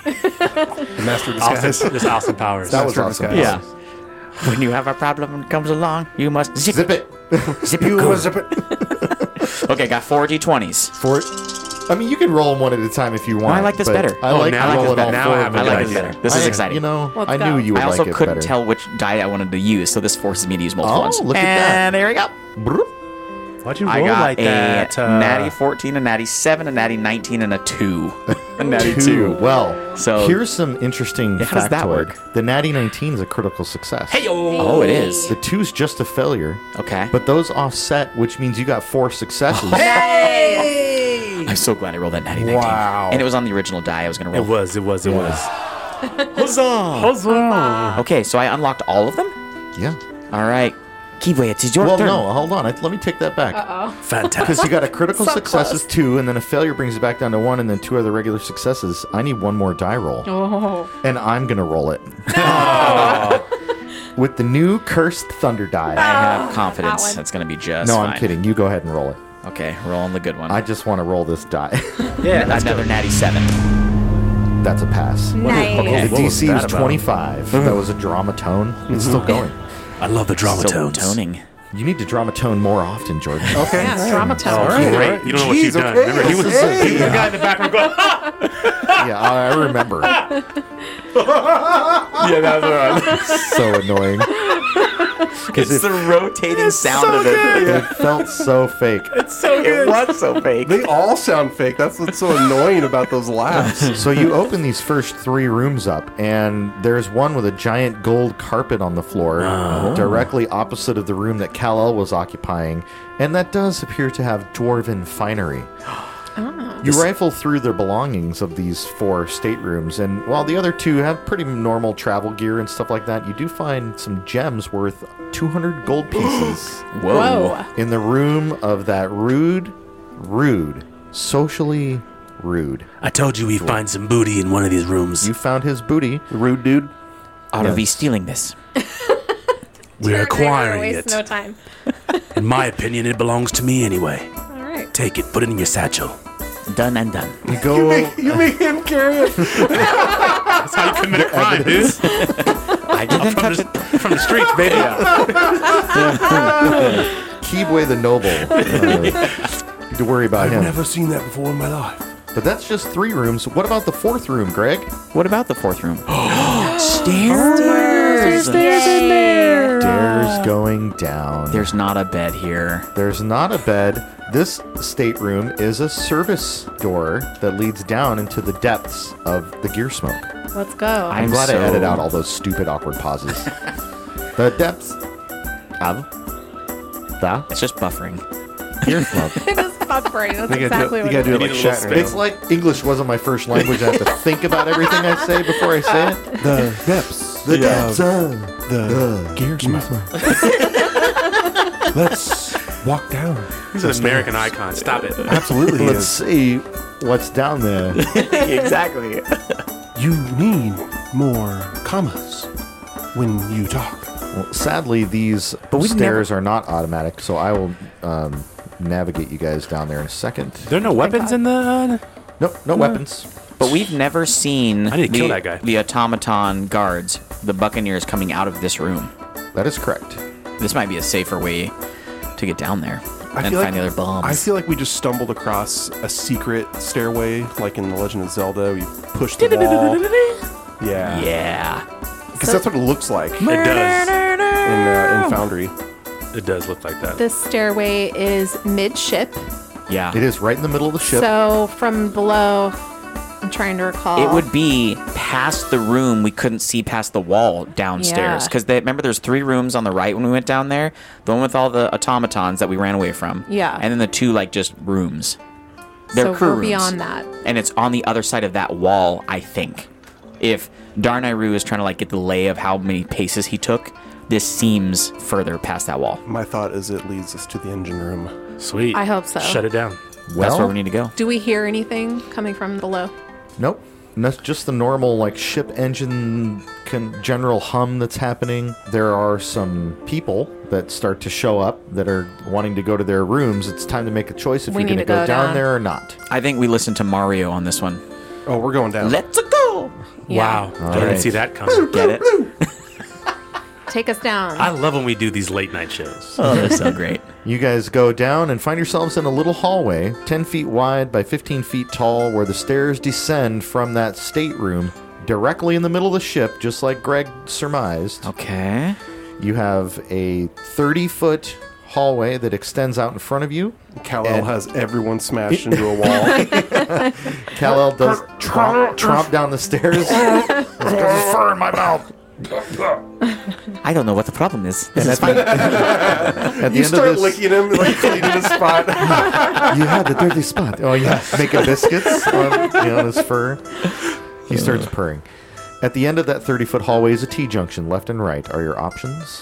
The master of disguise. Austin, just Austin Powers. That was Master of awesome. disguise. Yeah. When you have a problem that comes along, you must zip, Zip it. Zip You it. was zip it. Okay, got four D twenties. For. I mean, you can roll them one at a time if you want. I like this but better. I Oh, like now I like rolling this all better. four Now I of have them. I like an this idea. better. This is I- exciting. You know, Let's I go. knew you would I also like it couldn't better. tell which die I wanted to use, so this forces me to use multiple Oh, ones. look at and that. there we go. Broop. Why'd you I roll got like a that? Uh, natty fourteen, a natty seven, a natty nineteen, and a two. A natty Two. two. Well, So- here's some interesting Yeah, how does that factoid. work? The natty nineteen is a critical success. Oh, it is. The two's just a failure. Okay. But those offset, which means you got four successes. I'm so glad I rolled that natty nineteen. Wow. And it was on the original die I was going to It roll. was, it was, it was. Okay, so I unlocked all of them? Yeah. All right. Kiwe, it is your Well, turn. no, hold on. I, let me take that back. Fantastic. Because you got a critical So success is close. two, and then a failure brings it back down to one, and then two other regular successes. I need one more die roll. Oh. And I'm going to roll it. With the new cursed thunder die. I have confidence one. that's going to be just No, fine. I'm kidding. You go ahead and roll it. Okay, rolling the good one. I just want to roll this die. yeah, Another natty seven. That's a pass. Nice. Okay. The What D was C that is about? twenty-five. That was a drama tone. It's still going. I love the drama Still tones. toning. You need to drama tone more often, Jordan. Okay. Yeah, drama tone. Oh, right, great. right. You don't know what Jeez, you've done. okay. Remember, he was, Hey. he was the guy in the background going, ah! Yeah, I I remember. Yeah, that was So annoying. Because It's it, the rotating sound so of it. good. it felt so fake. So It was so fake. They all sound fake. That's what's so annoying about those laughs. So you open these first three rooms up, and there's one with a giant gold carpet on the floor, directly opposite of the room that Kal-El was occupying, and that does appear to have dwarven finery. You rifle through the belongings of these four staterooms, and while the other two have pretty normal travel gear and stuff like that, you do find some gems worth two hundred gold pieces Whoa. Whoa. in the room of that rude, rude, socially rude. I told you we'd find some booty in one of these rooms. You found his booty. Rude dude. Ought to be Yes. stealing this. We're acquiring Waste it. no time. In my opinion, it belongs to me anyway. All right. Take it, put it in your satchel. Done and done. You go. You make him carry it. That's how you commit a crime, dude. I didn't From touch the, it. from the streets, baby. Keebway the Noble. Uh, you need to worry about I've him. never seen that before in my life. But that's just three rooms. What about the fourth room, Greg? What about the fourth room? Stairs. There's stairs in there. Stairs going down. There's not a bed here. There's not a bed. This stateroom is a service door that leads down into the depths of the gear smoke. Let's go. I'm, I'm glad so- I edited out all those stupid awkward pauses. The depths of the It's just buffering. gear smoke. It is buffering. That's You gotta exactly do, what you gotta do it it like need a little Shatner. space. It's like English wasn't my first language. I have to think about everything I say before I say it. The depths. The of depths of the gear smoke. Let's walk down. He's an American icon. Stop it. Absolutely. Let's is. see what's down there. Exactly. You need more commas when you talk. Well, sadly, these But we've stairs are not automatic, so I will um, navigate you guys down there in a second. There are no weapons in the. Uh, Nope, no weapons. But we've never seen I need to the, kill that guy. the automaton guards, the Buccaneers, coming out of this room. That is correct. This might be a safer way to get down there I and feel find like, the other bombs. I feel like we just stumbled across a secret stairway, like in The Legend of Zelda. You push the wall. Yeah. yeah. Because that's what it looks like in, it does. uh, in Foundry. It does look like that. This stairway is midship. Yeah. It is right in the middle of the ship. So from below, I'm trying to recall. It would be past the room. We couldn't see past the wall downstairs. Yeah. Because remember, there's three rooms on the right when we went down there. The one with all the automatons that we ran away from. Yeah. And then the two, like, just rooms. They're so crew we're rooms. beyond that. And it's on the other side of that wall, I think. If Darnayru is trying to, like, get the lay of how many paces he took, this seems further past that wall. My thought is it leads us to the engine room. Sweet. I hope so. Shut it down. well, That's where we need to go. Do we hear anything coming from below? Nope. And that's just the normal, like, ship engine con- general hum that's happening. There are some people that start to show up that are wanting to go to their rooms. It's time to make a choice if We you're need going to to go, go down, down. there or not. I think we listened to Mario on this one. Oh, we're going down. Let's go! Wow. I didn't right. see that coming. Get it? Take us down. I love when we do these late night shows. Oh, that's so great. You guys go down and find yourselves in a little hallway, ten feet wide by fifteen feet tall, where the stairs descend from that stateroom directly in the middle of the ship, just like Greg surmised. Okay. You have a thirty-foot hallway that extends out in front of you. Kal-El And- has everyone smashed into a wall. Kal-El does tromp, tromp down the stairs. There's fur in my mouth. I don't know what the problem is. This is at, fine. the, at the You end start of this, licking him, like cleaning his spot. you had the dirty spot. Oh yeah, making biscuits on, you know, on his fur. He starts purring. At the end of that thirty-foot hallway is a T-junction. Left and right are your options.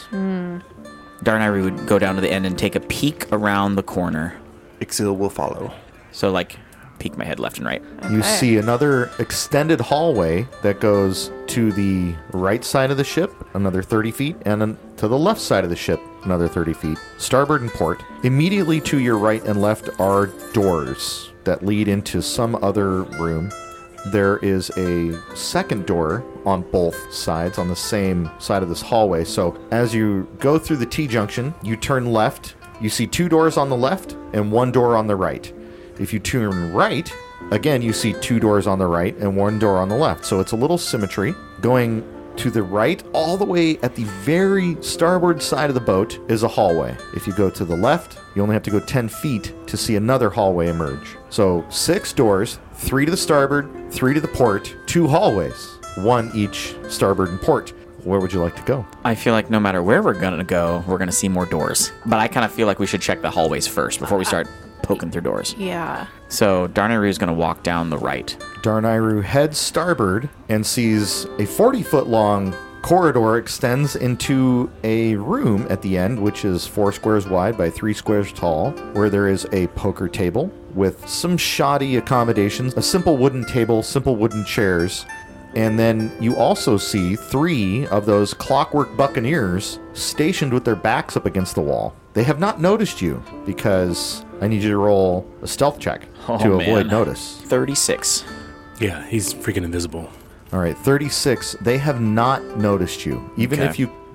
Darnayru would go down to the end and take a peek around the corner. Ixil will follow. So, like, peek my head left and right. You Okay. see another extended hallway that goes to the right side of the ship, another thirty feet, and then to the left side of the ship, another thirty feet. Starboard and port. Immediately to your right and left are doors that lead into some other room. There is a second door on both sides, on the same side of this hallway. So as you go through the T-junction, you turn left. You see two doors on the left and one door on the right. If you turn right, again, you see two doors on the right and one door on the left. So it's a little symmetry. Going to the right, all the way at the very starboard side of the boat is a hallway. If you go to the left, you only have to go ten feet to see another hallway emerge. So six doors, three to the starboard, three to the port, two hallways, one each starboard and port. Where would you like to go? I feel like no matter where we're going to go, we're going to see more doors. But I kind of feel like we should check the hallways first before we start poking through doors. Yeah. So Darnayru is going to walk down the right. Darnayru heads starboard and sees a forty-foot long corridor extends into a room at the end, which is four squares wide by three squares tall, where there is a poker table with some shoddy accommodations, a simple wooden table, simple wooden chairs, and then you also see three of those clockwork buccaneers stationed with their backs up against the wall. They have not noticed you because I need you to roll a stealth check Oh, to avoid man. notice. thirty-six. Yeah, he's freaking invisible. All right, thirty-six. They have not noticed you. Even Okay. if you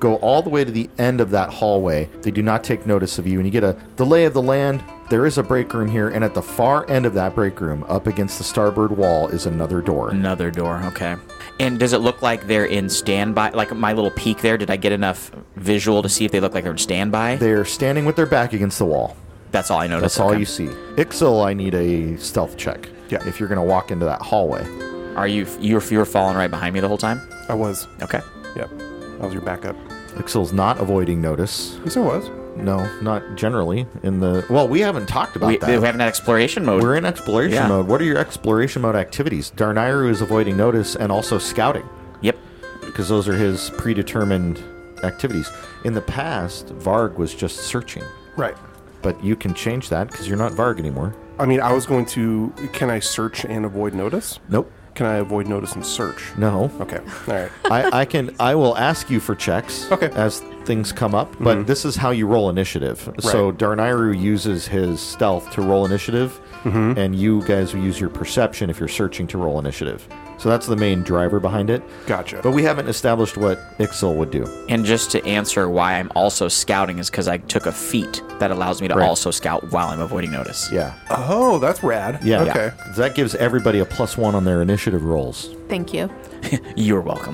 go all the way to the end of that hallway. They do not take notice of you, and you get a the lay of the land. There is a break room here, and at the far end of that break room, up against the starboard wall, is another door. Another door, okay. And does it look like they're in standby? Like my little peek there, did I get enough visual to see if they look like they're in standby? They're standing with their back against the wall. That's all I noticed. That's all okay. you see. Ixil, I need a stealth check. Yeah. If you're going to walk into that hallway. Are you, you were, you were falling right behind me the whole time? I was. Okay. Yep. I was your backup. Ixil's not avoiding notice. Yes, I was. No, not generally. In the Well, we haven't talked about We, that. we haven't had exploration mode. We're in exploration Yeah. mode. What are your exploration mode activities? Darnayru is avoiding notice and also scouting, Yep. because those are his predetermined activities. In the past, Varg was just searching, Right. but you can change that because you're not Varg anymore. I mean, I was going to... Can I search and avoid notice? Nope. Can I avoid notice and search? No. Okay. All right. I, I can. I will ask you for checks Okay. as things come up, but this is how you roll initiative. So Darnayru uses his stealth to roll initiative, and you guys will use your perception if you're searching to roll initiative. So that's the main driver behind it. Gotcha. But we haven't established what Ixil would do. And just to answer why I'm also scouting is because I took a feat that allows me to Right. also scout while I'm avoiding notice. Yeah. Oh, that's rad. Yeah. Okay. That gives everybody a plus one on their initiative rolls. Thank you. You're welcome.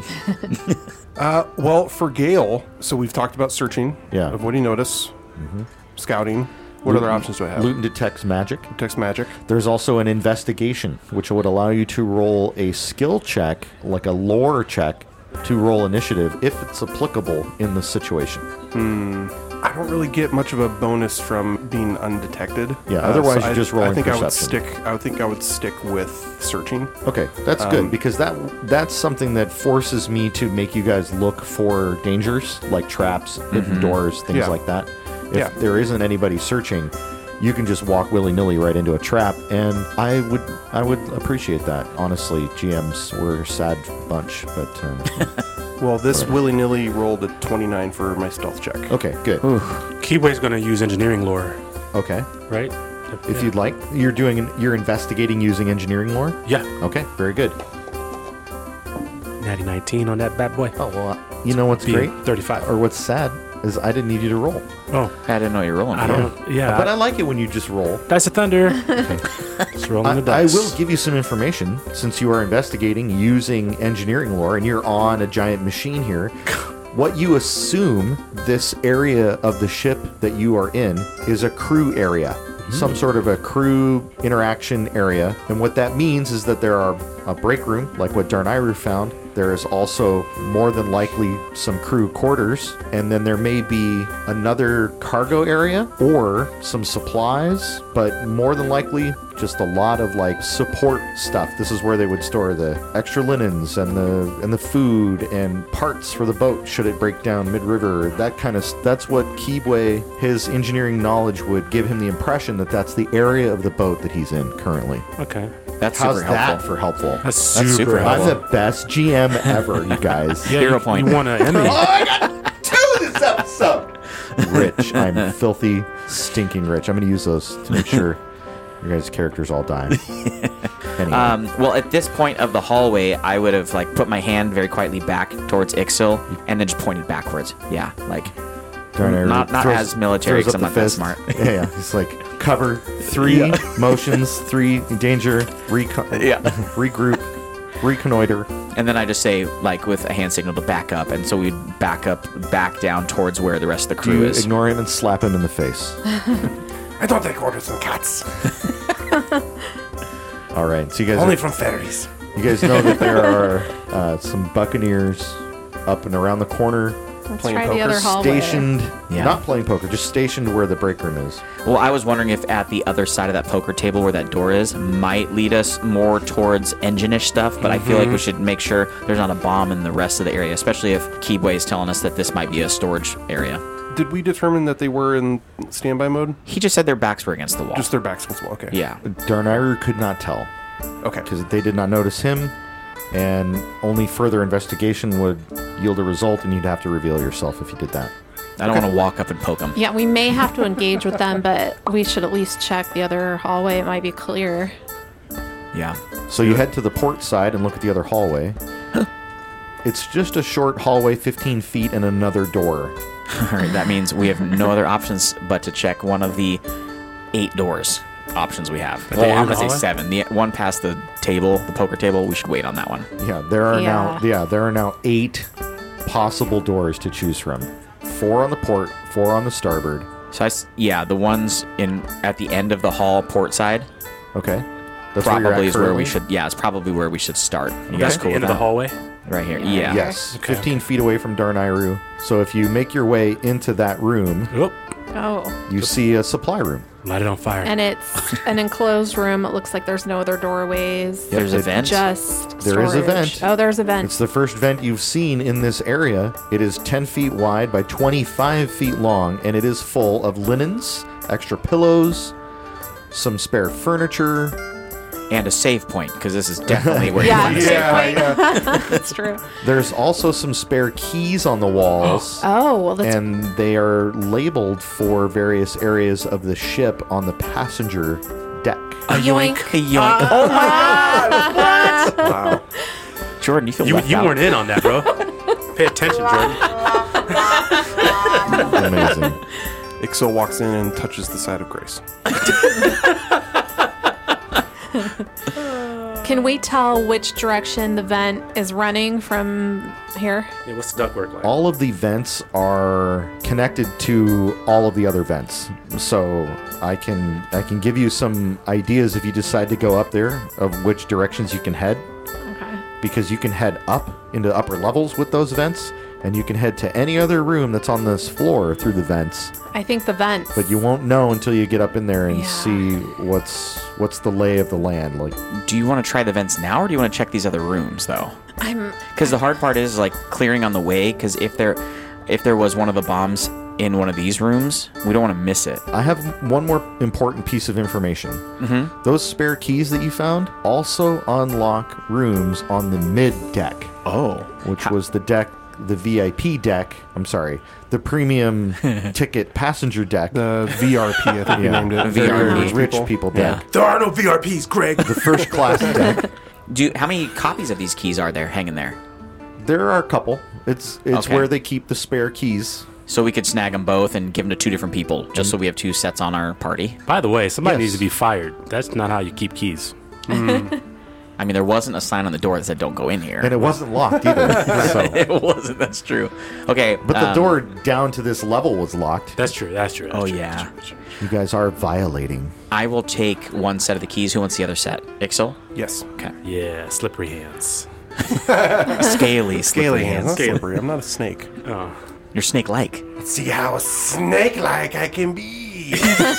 Uh, well, for Gale, so we've talked about searching, Yeah. avoiding notice, scouting. What other options do I have? Loot and detects magic. Text magic. There's also an investigation, which would allow you to roll a skill check, like a lore check, to roll initiative if it's applicable in the situation. I don't really get much of a bonus from being undetected. Yeah, otherwise you're I, just rolling I think I would perception. stick. I would think I would stick with searching. Okay, that's Um, good because that that's something that forces me to make you guys look for dangers like traps, hidden doors, things Yeah. like that. If Yeah. there isn't anybody searching, you can just walk willy-nilly right into a trap, and I would I would appreciate that. Honestly, G Ms were a sad bunch, but um, Well, this willy nilly rolled a twenty-nine for my stealth check. okay, good. Keyway's going to use engineering lore, Okay, right? if you'd like, you're doing you're investigating using engineering lore. Yeah. Okay, very good. Natty nineteen on that bad boy. Oh well, uh, you know what's Being great thirty-five. or what's sad is I didn't need you to roll. Oh, I didn't know you were rolling. I don't. Yeah. But I like it when you just roll. Dice of Thunder. Just rolling I, the I dice. will give you some information since you are investigating using engineering lore and you're on a giant machine here. What you assume this area of the ship that you are in is a crew area, some sort of a crew interaction area. And what that means is that there are a break room, like what Darnayru found. There is also more than likely some crew quarters, and then there may be another cargo area or some supplies, but more than likely just a lot of like support stuff. This is where they would store the extra linens and the and the food and parts for the boat should it break down mid-river. That kind of that's what Keebway, his engineering knowledge would give him the impression that that's the area of the boat that he's in currently. Okay. That's How's super that helpful. for helpful? That's That's super, super I'm helpful. the best G M ever, you guys. Yeah, Hero you, point. You want an Emmy? Two this episode. Rich. I'm filthy, stinking rich. I'm going to use those to make sure your guys' characters all die. Anyway. Um, well, at this point of the hallway, I would have like put my hand very quietly back towards Ixil and then just pointed backwards. Yeah, like Darnayru not- not throws- as military, throws 'cause up I'm the not that fist. smart. Yeah, yeah. It's like cover three motions, three danger, recon- Yeah. regroup, reconnoiter. and then I just say like with a hand signal to back up, and so we'd back up, back down towards where the rest of the Do crew you is. ignore him and slap him in the face? I don't take orders from cats. All right. So you guys, Only are, from fairies. you guys know that there are uh, some buccaneers up and around the corner, Let's Playing try the poker, other hallway. stationed. Yeah. Not playing poker, just stationed where the break room is. Well, I was wondering if at the other side of that poker table where that door is might lead us more towards engine-ish stuff, but I feel like we should make sure there's not a bomb in the rest of the area, especially if Keebway is telling us that this might be a storage area. Did we determine that they were in standby mode? He just said their backs were against the wall. Just their backs against the wall. Okay. yeah. Darnayru could not tell Okay. because they did not notice him, and only further investigation would yield a result, and you'd have to reveal yourself if you did that. I don't want to walk up and poke him. Yeah, we may have to engage with them, but we should at least check the other hallway. It might be clear. Yeah. So you head to the port side and look at the other hallway. It's just a short hallway, fifteen feet, and another door. All right, that means we have no other options but to check one of the eight doors options we have. the Well, end I'm of the going to say hallway? seven. The one past the table, the poker table, we should wait on that one. Yeah, there are now. Yeah. Yeah, there are now eight possible doors to choose from. Four on the port, four on the starboard. So, I s yeah, the ones in at the end of the hall, port side, Okay, that's where you're at probably is where currently? we should, yeah, it's probably where we should start. You Okay. guys cool with Into that? the hallway. Right here. Yeah. Yes, Okay, fifteen feet away from Darnayru. So if you make your way into that room, Oop. Oh. you see a supply room. Light it on fire. And it's an enclosed room. It looks like there's no other doorways. There's a it- vent. Just There is a storage. vent. Oh, there's a vent. It's the first vent you've seen in this area. It is ten feet wide by twenty-five feet long, and it is full of linens, extra pillows, some spare furniture. And a save point, because this is definitely where Yeah. you find a save point. That's true. There's also some spare keys on the walls. Oh, well, that's And they are labeled for various areas of the ship on the passenger deck. A yoink. A yoink. Oh my God. Wow. Jordan, you feel you left you out. weren't in on that, bro. Pay attention, Jordan. Amazing. Ixo walks in and touches the side of Grace. Can we tell which direction the vent is running from here? Yeah, what's the ductwork like? All of the vents are connected to all of the other vents. So I can I can give you some ideas if you decide to go up there of which directions you can head. Okay. Because you can head up into upper levels with those vents, and you can head to any other room that's on this floor through the vents. I think the vents. But you won't know until you get up in there and Yeah. see what's what's the lay of the land. Like, Do you want to try the vents now, or do you want to check these other rooms, though? I'm. Because the hard part is like clearing on the way. Because if there, if there was one of the bombs in one of these rooms, we don't want to miss it. I have one more important piece of information. Mm-hmm. Those spare keys that you found also unlock rooms on the mid deck, Oh, which was the deck, the V I P deck. I'm sorry, the premium ticket passenger deck. The V R P, I think you Yeah. named it. V R P. Very Rich rich people. people Yeah. deck. There are no V R Ps, Greg. The first class deck. Do you, how many copies of these keys are there hanging there? There are a couple. It's it's Okay. where they keep the spare keys. So we could snag them both and give them to two different people, just so we have two sets on our party. By the way, somebody Yes. needs to be fired. That's not how you keep keys. I mean, there wasn't a sign on the door that said "Don't go in here." And it wasn't locked either. so. It wasn't. That's true. Okay, But the um, door down to this level was locked. That's true. That's true. That's Oh, true, yeah. That's true, that's true. You guys are violating. I will take one set of the keys. Who wants the other set? Ixel? Yes. Okay. Yeah, slippery hands. Scaly, Scaly slippery hands. Not Scaly. slippery. I'm not a snake. Oh, You're snake-like. See how snake-like I can be.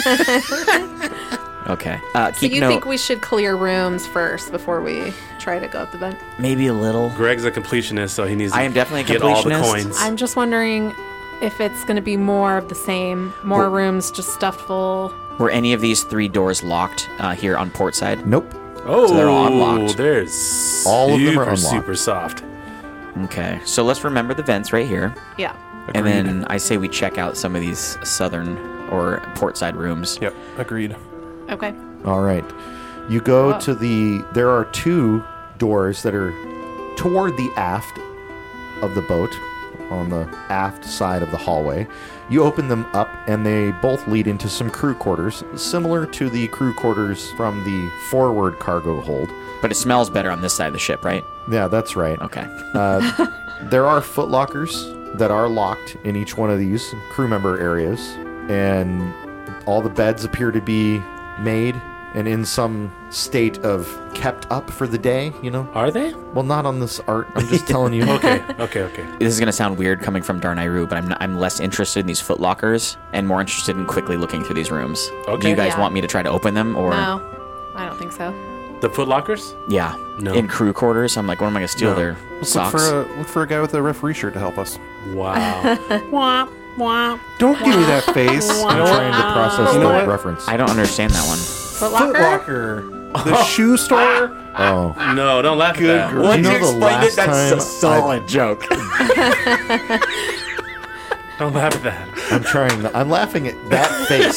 Okay. Uh, So keep you note. think we should clear rooms first before we try to go up the vent? Maybe a little. Greg's a completionist, so he needs to I am definitely a get all the completionist. coins. I'm just wondering if it's going to be more of the same, more Well- rooms just stuffed full. Were any of these three doors locked uh, here on port side? Nope. oh, So they're all unlocked. There's All of them are super, unlocked. super soft. Okay. So let's remember the vents right here. Yeah. And then I say we check out some of these southern or port side rooms. Yep. Agreed. Okay. All right. You go Whoa. to the. There are two doors that are toward the aft of the boat, on the aft side of the hallway. You open them up, and they both lead into some crew quarters, similar to the crew quarters from the forward cargo hold. But it smells better on this side of the ship, right? Yeah, that's right. Okay. Uh, there are foot lockers that are locked in each one of these crew member areas, and all the beds appear to be made and in some state of kept up for the day, you know? Are they? Well, not on this art. I'm just telling you. Okay, okay, okay. This is going to sound weird coming from Darnayru, but I'm, not, I'm less interested in these foot lockers and more interested in quickly looking through these rooms. Do Okay. you guys Yeah. want me to try to open them? Or No, I don't think so. The foot lockers? Yeah. No. In crew quarters, I'm like, what am I going to steal? No. Their Let's look socks? for, a, look for a guy with a referee shirt to help us. Wow. Don't give me that face. I'm trying to process You the know what? reference. I don't understand that one. Foot Locker? Foot Locker. The shoe store. Oh. No, don't laugh Good at that. grief. Once you know the last time I- joke. Don't laugh at that. I'm trying. To, I'm laughing at that face.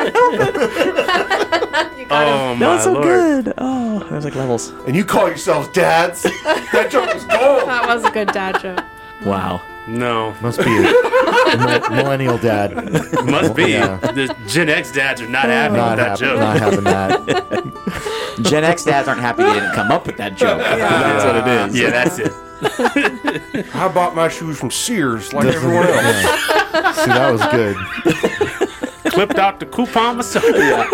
Oh, my That's so Lord. good. Oh, there's like levels. And you call yourselves dads? That joke was gold. That was a good dad joke. Wow. No. Must be a mil- millennial dad. Must be. Yeah. The Gen X dads are not happy Not, with that happen, joke. not having that. Gen X dads aren't happy they didn't come up with that joke. That's what it is. Yeah, that's it. I bought my shoes from Sears like Doesn't- everyone else. yeah. See, that was good. Clipped out the coupon myself.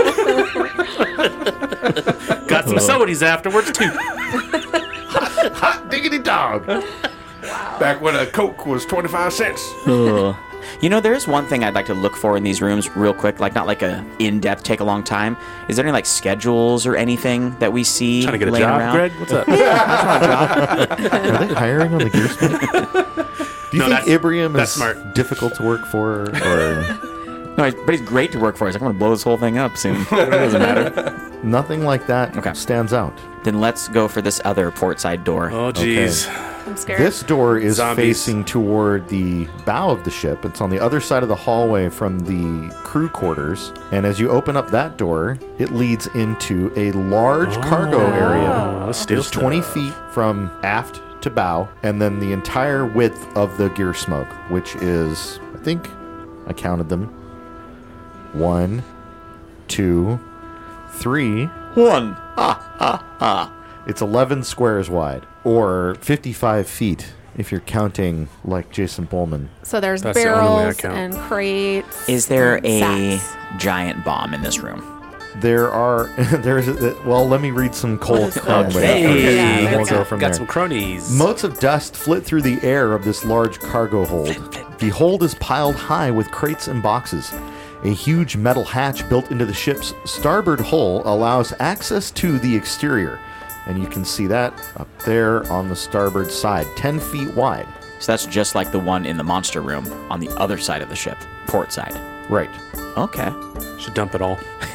Got some sodas afterwards, too. Hot diggity dog. Back when a Coke was twenty-five cents. Ugh. You know, there's one thing I'd like to look for in these rooms real quick, like not like a in-depth, take a long time. Is there any like schedules or anything that we see Trying to get a laying job, around? Greg? What's up? Are they hiring on the Gearsmith? Do you No, think that's- Ibrium that's is smart. difficult to work for? Or No, he's- but he's great to work for. He's like, I'm going to blow this whole thing up soon. It doesn't matter. nothing like that Okay. stands out. Then let's go for this other port side door. Oh, jeez. I'm scared. This door is Zombies. facing toward the bow of the ship. It's on the other side of the hallway from the crew quarters. And as you open up that door, it leads into a large cargo area. let's steal It's twenty feet from aft to bow, and then the entire width of the gear smoke, which is, I think, I counted them. One, two, three. One. It's eleven squares wide, or fifty-five feet if you're counting like Jason Bowman. So there's That's the only way I barrels count. and crates. Is there and a sacks. giant bomb in this room? There are, there's, a, well, let me read some Cole is Conway. this? Hey, Okay, Yeah, and there we'll we go go. from Got there. some cronies. Motes of dust flit through the air of this large cargo hold. The hold is piled high with crates and boxes. A huge metal hatch built into the ship's starboard hull allows access to the exterior. And you can see that up there on the starboard side, ten feet wide. So that's just like the one in the monster room on the other side of the ship, port side. Right. Okay. Should dump it all.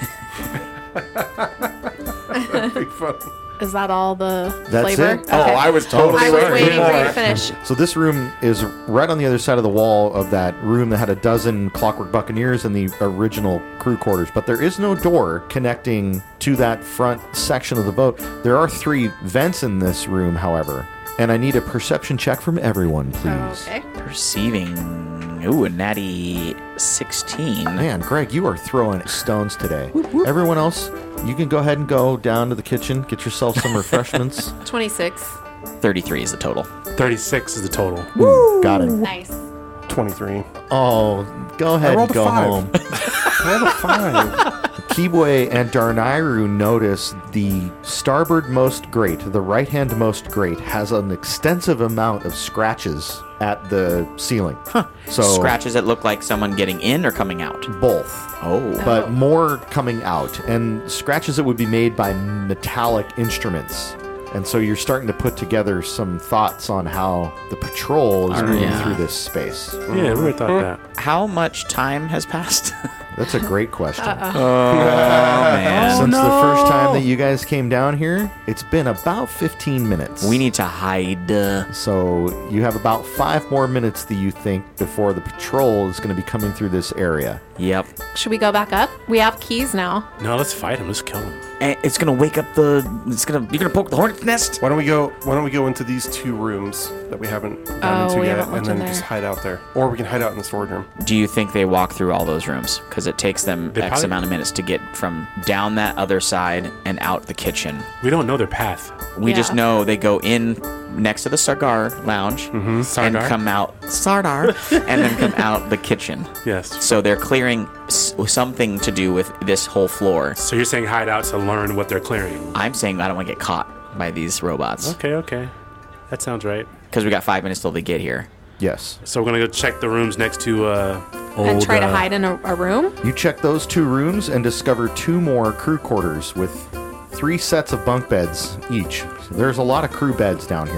Is that all the That's flavor? it. Oh, I was I was waiting for you More. to finish. So this room is right on the other side of the wall of that room that had a dozen Clockwork Buccaneers in the original crew quarters. But there is no door connecting to that front section of the boat. There are three vents in this room, however. And I need a perception check from everyone, please. Okay. Perceiving. Ooh, a natty sixteen. Man, Greg, you are throwing stones today. Everyone else, you can go ahead and go down to the kitchen, get yourself some refreshments. twenty-six. thirty-three is the total. thirty-six is the total. Got it. Nice. twenty-three. Oh, go ahead and rolled a go five. home. I have a five. Kibwe and Darnayru notice the starboard-most grate, the right-hand-most grate, has an extensive amount of scratches at the ceiling. So Scratches that look like someone getting in or coming out. both, Oh. but more coming out, and scratches that would be made by metallic instruments. And so you're starting to put together some thoughts on how the patrol is Oh, moving yeah. through this space. Yeah, we would have thought that. How much time has passed? That's a great question. Oh, man. Since the first time that you guys came down here, it's been about fifteen minutes. We need to hide. Uh, So you have about five more minutes that you think before the patrol is going to be coming through this area. yep. Should we go back up? We have keys now. No, let's fight him. Let's kill him. And it's gonna wake up the. It's gonna. You're gonna poke the hornet's nest. Why don't we go? Why don't we go into these two rooms that we haven't gone Oh, into we yet, haven't and looked then in just there. hide out there, or we can hide out in the storage room. Do you think they walk through all those rooms? Because it takes them They X probably- amount of minutes to get from down that other side and out the kitchen. We don't know their path. We Yeah. just know they go in next to the Sargar lounge and Sardar? come out Sardar and then come out the kitchen. Yes. So they're clearing s- something to do with this whole floor. So you're saying hide out to learn what they're clearing. I'm saying I don't want to get caught by these robots Okay, okay. That sounds right. because we got five minutes till they get here. Yes. So we're going to go check the rooms next to uh, old... and try to uh, hide in a, a room? You check those two rooms and discover two more crew quarters with three sets of bunk beds each. So there's a lot of crew beds down here.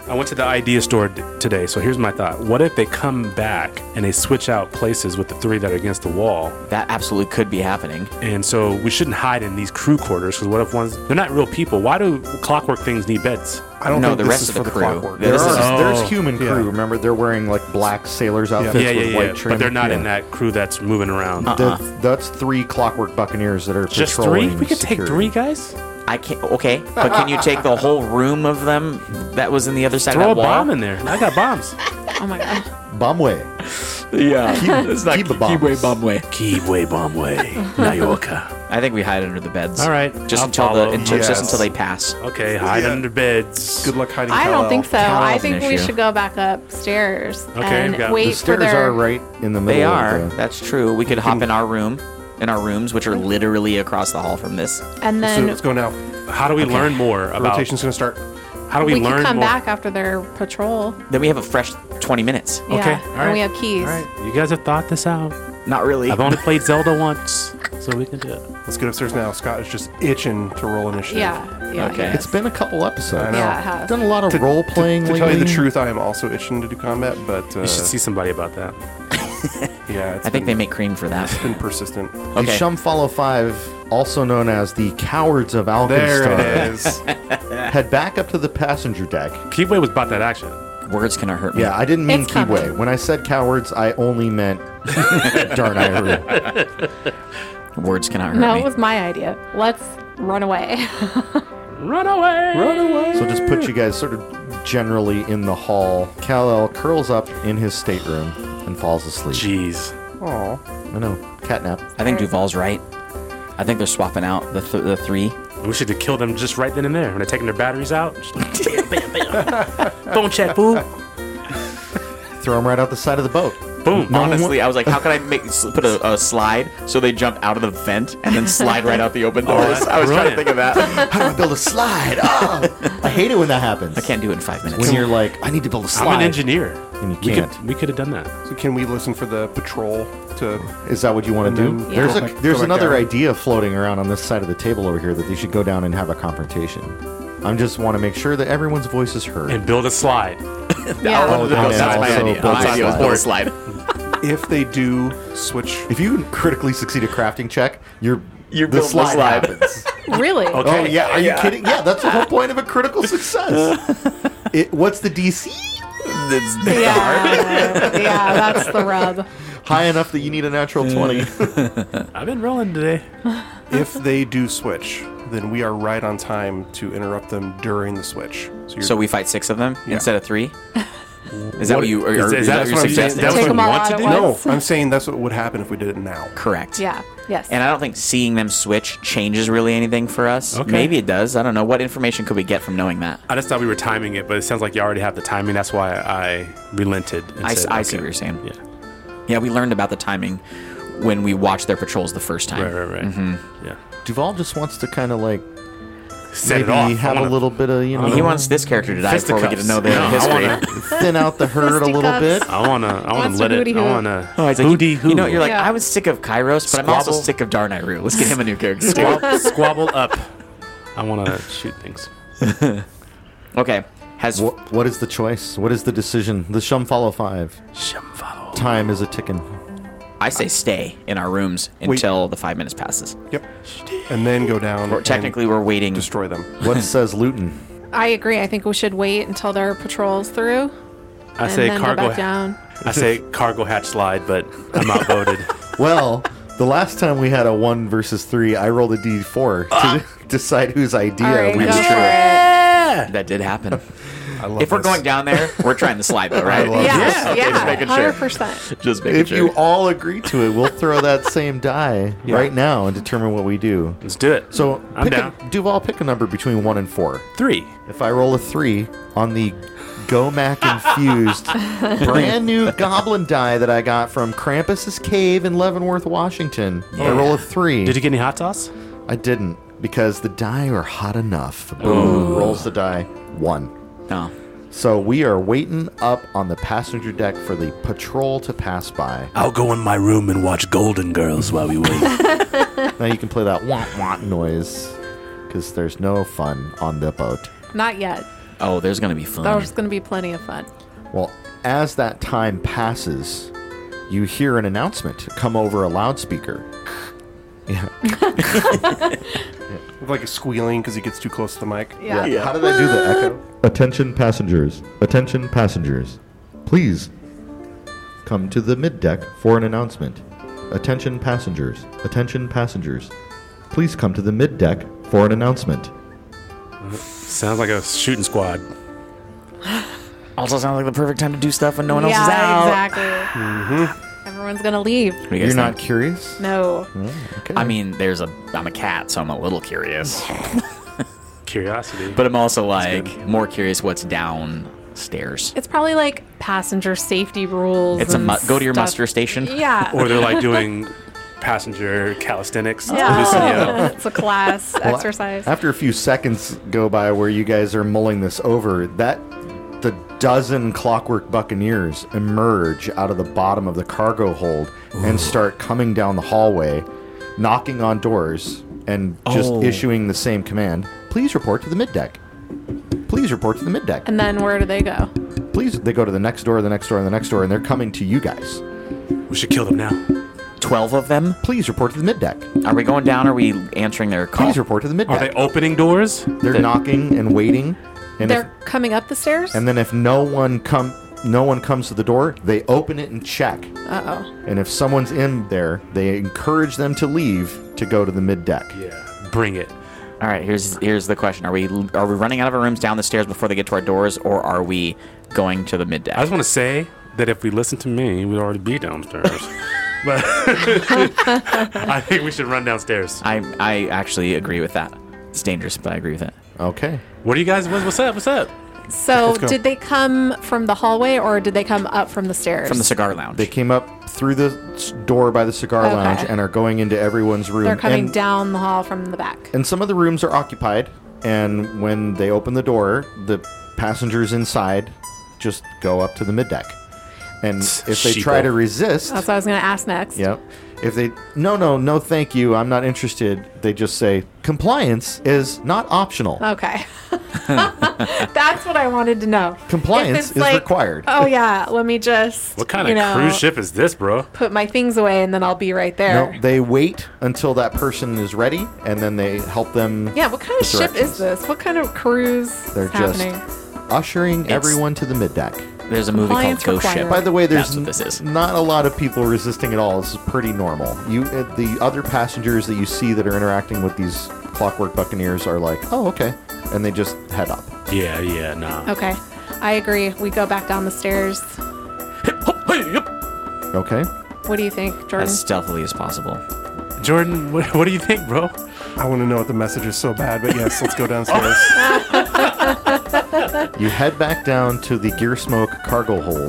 I went to the idea store d- today, so here's my thought. What if they come back and they switch out places with the three that are against the wall? That absolutely could be happening. And so we shouldn't hide in these crew quarters, because what if one's... They're not real people. Why do clockwork things need beds? I don't No, think the this rest is of for the the crew. clockwork. This There is- are, there's Oh. human crew. Yeah. Remember, they're wearing like black sailors outfits Yeah, yeah, with yeah. white trim. But they're not Yeah. in that crew that's moving around. Uh-uh. The- that's three Clockwork Buccaneers that are Just three? patrolling We could take security. three guys? I can't. Okay, but can you take the whole room of them that was in the other side Throw a of that wall? bomb in there. I got bombs. Oh my god. Bombway. Yeah, Keep- it's not keep the bombs. Keyway bombway. Keyway Bombway, Mallorca. I think we hide under the beds. All right, just I'll until follow. the until, Yes. just until they pass. Okay, hide Yeah. under beds. Good luck hiding. I don't Kal-El. think so. Kal-El's I an think we issue. should go back upstairs Okay, and we got- wait The for stairs their. are right in the middle They of are. the... That's true. We could hop in our room, in our rooms, which are literally across the hall from this. And So then let's go now. How do we learn more The about? rotation's going to start. How do we, we learn could come more? back after their patrol. Then we have a fresh twenty minutes. Yeah, Okay, all and right. we have keys. All right, you guys have thought this out. Not really. I've only played Zelda once, so we can do it. Let's get upstairs now. Scott is just itching to roll initiative. Yeah, yeah. Okay. It's been a couple episodes. I know. Yeah, it has. Done a lot of To- role playing To lately. tell you the truth, I am also itching to do combat, but uh, You should see somebody about that. yeah, it's I think been, they make cream for that. been persistent. The Okay. Shumfollow Five, also known as the Cowards of Alkenstar, There it is. head back up to the passenger deck. Keyway was about that action. Words cannot hurt me. Yeah, I didn't mean It's coming. Keyway. When I said cowards, I only meant Darnayru. Words cannot hurt No, me. it was my idea. Let's run away. Run away! Run away! So just put you guys sort of generally in the hall. Kal-El curls up in his stateroom and falls asleep. Jeez. Aw. I know, catnap. I think Duval's right. I think they're swapping out the th- the three. We should have killed them just right then and there when they're taking their batteries out. Just like, bam, bam, bam. Phone check, fool. Throw him right out the side of the boat. Boom. No one Honestly, I was like, how can I make s- put a, a slide so they jump out of the vent and then slide right out the open doors? that's I was trying to brilliant. think of that. How do I build a slide? Oh, I hate it when that happens. I can't do it in five minutes. When you're like, I need to build a slide. I'm an engineer. And you We can't. could, we could have done that. So can we listen for the patrol to? Is that what you want to And do? then- There's Yeah. a Go back- there's go back another down. idea floating around on this side of the table over here that they should go down and have a confrontation. I just want to make sure that everyone's voice is heard. And build a slide. Yeah. Oh, That was and my also idea. build My a idea was slide. build a slide. If they do switch, If you critically succeed a crafting check, you're You're the building the slide, slide. happens. Really? Okay. Oh yeah, are you kidding? Yeah, that's the whole point of a critical success. It, what's the D C? It's Yeah, yeah, that's the rub. High enough that you need a natural twenty. I've been rolling today. if they do switch, then we are right on time to interrupt them during the switch. So, you're, So we fight six of them Yeah. instead of three? Is that what, you are, Is- are, is is that that what you're what I'm saying? suggesting? That's Take what them we all want out to at do? no, once. I'm saying that's what would happen if we did it now. Correct. Yeah. Yes. And I don't think seeing them switch changes really anything for us. Okay. Maybe it does. I don't know. What information could we get from knowing that? I just thought we were timing it, but it sounds like you already have the timing. That's why I relented. And I, said, I see okay. what you're saying. Yeah. Yeah, we learned about the timing when we watched their patrols the first time. Right, right, right. Mm-hmm. Yeah. Duval just wants to kind of like Set maybe it off. I have wanna- a little bit of you know He wants this character to die before we get to know their No, I history. wanna- thin out the herd a little bit. Fisticuffs. I wanna, I wanna Wants to let it. booty I hoo. wanna. Oh, he's like, booty you, hoo. you know, you're like, Yeah. I was sick of Kairos, but I'm also Squabble. sick of Darnayru. Let's get him a new character. Squab- squabble up. I want to shoot things. Okay. Has What, what is the choice? What is the decision? The Shumfollow Five. Shumfollow. Time is a ticking. I say stay in our rooms until the five minutes passes. Yep. And then go down. Or and technically, we're waiting. destroy them. What says Luton? I agree. I think we should wait until their patrol's through. I and say then cargo. go back down. I say cargo hatch slide, but I'm outvoted. Well, the last time we had a one versus three, I rolled a D four to decide whose idea All right, we go destroyed. for it. That did happen. I love If we're this. going down there, we're trying to slide though, right? I love Yeah, Okay, yeah, just making hundred sure. percent. Just making If sure. you all agree to it, we'll throw that same die Yeah. right now and determine what we do. Let's do it. So, I'm pick down. A, Duval, pick a number between one and four. Three. If I roll a three on the Gomac infused brand new goblin die that I got from Krampus's cave in Leavenworth, Washington, if I roll a three. Did you get any hot sauce? I didn't because the die are hot enough. Boom. Rolls the die. One. No. So we are waiting up on the passenger deck for the patrol to pass by. I'll go in my room and watch Golden Girls while we wait. Now you can play that wah wah noise because there's no fun on the boat. Not yet. Oh, there's going to be fun. There's going to be plenty of fun. Well, as that time passes, you hear an announcement come over a loudspeaker. Yeah. Like a squealing because he gets too close to the mic. Yeah. How did I do the echo? Attention passengers. Attention passengers. Please come to the mid-deck for an announcement. Attention passengers. Attention passengers. Please come to the mid-deck for an announcement. Sounds like a shooting squad. Also sounds like the perfect time to do stuff when no one else is Yeah, out. exactly. Mm-hmm. Everyone's going to leave. What do you You're guys not think? curious? No. Okay. I mean, there's a. I'm a cat, so I'm a little curious. Curiosity. But I'm also like more curious what's downstairs. It's probably like passenger safety rules. It's a and mu- go to your stuff. muster station. Yeah. Or they're like doing passenger calisthenics. Yeah. Loosen you up. It's a class Well, exercise. After a few seconds go by where you guys are mulling this over, that the dozen Clockwork Buccaneers emerge out of the bottom of the cargo hold and start coming down the hallway, knocking on doors, and just Oh. issuing the same command. Please report to the mid-deck. Please report to the mid-deck. And then where do they go? Please, they go to the next door, the next door, and the next door, and they're coming to you guys. We should kill them now. Twelve of them. Please report to the mid-deck. Are we going down? Or are we answering their call? Please report to the Are mid-deck. they opening doors? They're knocking and waiting, and if, They're coming up the stairs? and then if no one come, no one comes to the door, they open it and check. Uh-oh. And if someone's in there, they encourage them to leave to go to the mid-deck. Yeah. Bring it. All right. Here's here's the question: Are we are we running out of our rooms down the stairs before they get to our doors, or are we going to the mid deck? I just want to say that if we listen to me, we'd already be downstairs. But I think we should run downstairs. I I actually agree with that. It's dangerous, but I agree with it. Okay. What do you guys? What's, what's up? What's up? So Let's go. did they come from the hallway or did they come up from the stairs? From the cigar lounge. They came up through the s- door by the cigar Okay. lounge and are going into everyone's room. They're coming and, down the hall from the back. and some of the rooms are occupied. And when they open the door, the passengers inside just go up to the mid-deck. And if they try Sheeple. to resist... That's what I was going to ask next. Yep. If they, no, no, no, thank you, I'm not interested, they just say, compliance is not optional. Okay. That's what I wanted to know. Compliance If it's is like, required. Oh, yeah. Let me just, What kind you of know, cruise ship is this, bro? put my things away and then I'll be right there. No, they wait until that person is ready, and then they help them. Yeah, what kind of with ship directions. is this? What kind of cruise They're is just happening? ushering everyone to the mid-deck. There's a movie called Compliance Ghost Ship. required. By the way, there's That's what this is. n- not a lot of people resisting at all. This is pretty normal. You, uh, the other passengers that you see that are interacting with these Clockwork Buccaneers are like, oh, okay, and they just head up. Yeah, yeah, nah. Okay. I agree. We go back down the stairs. Okay. What do you think, Jordan? As stealthily as possible. Jordan, what, what do you think, bro? I want to know what the message is so bad, but yes, let's go downstairs. You head back down to the Gear Smoke cargo hold,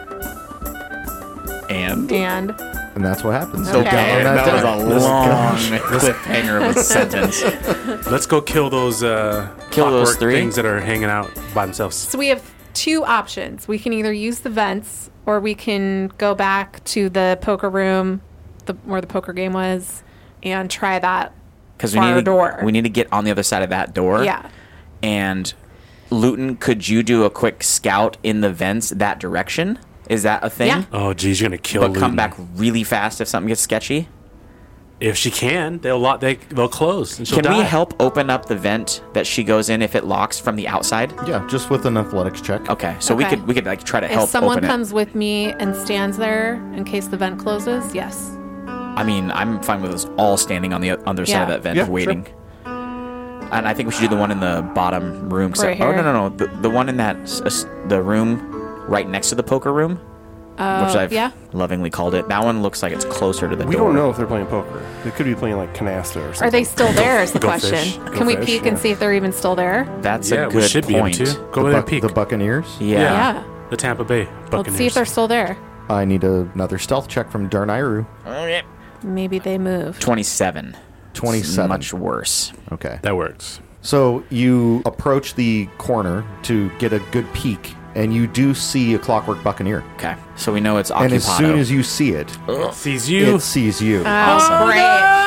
And and and that's what happens. Okay. Down that that was deck. a long cliffhanger of a sentence. Let's go kill those uh, Kill those clockwork three? things that are hanging out by themselves. so we have two options. We can either use the vents or we can go back to the poker room, the where the poker game was, and try that Because we far need to, door. we need to get on the other side of that door. Yeah. And Luton, could you do a quick scout in the vents that direction? Is that a thing? Yeah. Oh, geez, you're gonna kill But come Luton. back really fast if something gets sketchy. If she can, they'll lock. They they'll close. And she'll Can we die. help open up the vent that she goes in if it locks from the outside? Yeah, just with an athletics check. Okay, so we Okay. could we could like try to If help someone open comes with me and stands there in case the vent closes, yes. it. I mean, I'm fine with us all standing on the o- other side Yeah. of that vent Yeah, waiting. And I think we should do the one in the bottom room. So, Right oh no here? no no, the, the one in that s- s- the room right next to the poker room, Uh, which I've yeah. lovingly called it. That one looks like it's closer to the We door. don't know if they're playing poker. They could be playing like canasta or something. Are they still there? Is the Go question. fish. Go Can we fish, peek yeah. and see if they're even still there? That's Yeah, a we good should point. be able to. Go The, in and Buc- peek. the Buccaneers. Yeah. Yeah. The Tampa Bay Buccaneers. Let's see if they're still there. I need a, another stealth check from Darnayru. Maybe they moved. Twenty-seven. twenty-seven. Much worse. Okay. That works. So you approach the corner to get a good peek, and you do see a Clockwork Buccaneer. Okay, so we know it's And occupado. as soon as you see it, Sees you. it sees you. Oh, great.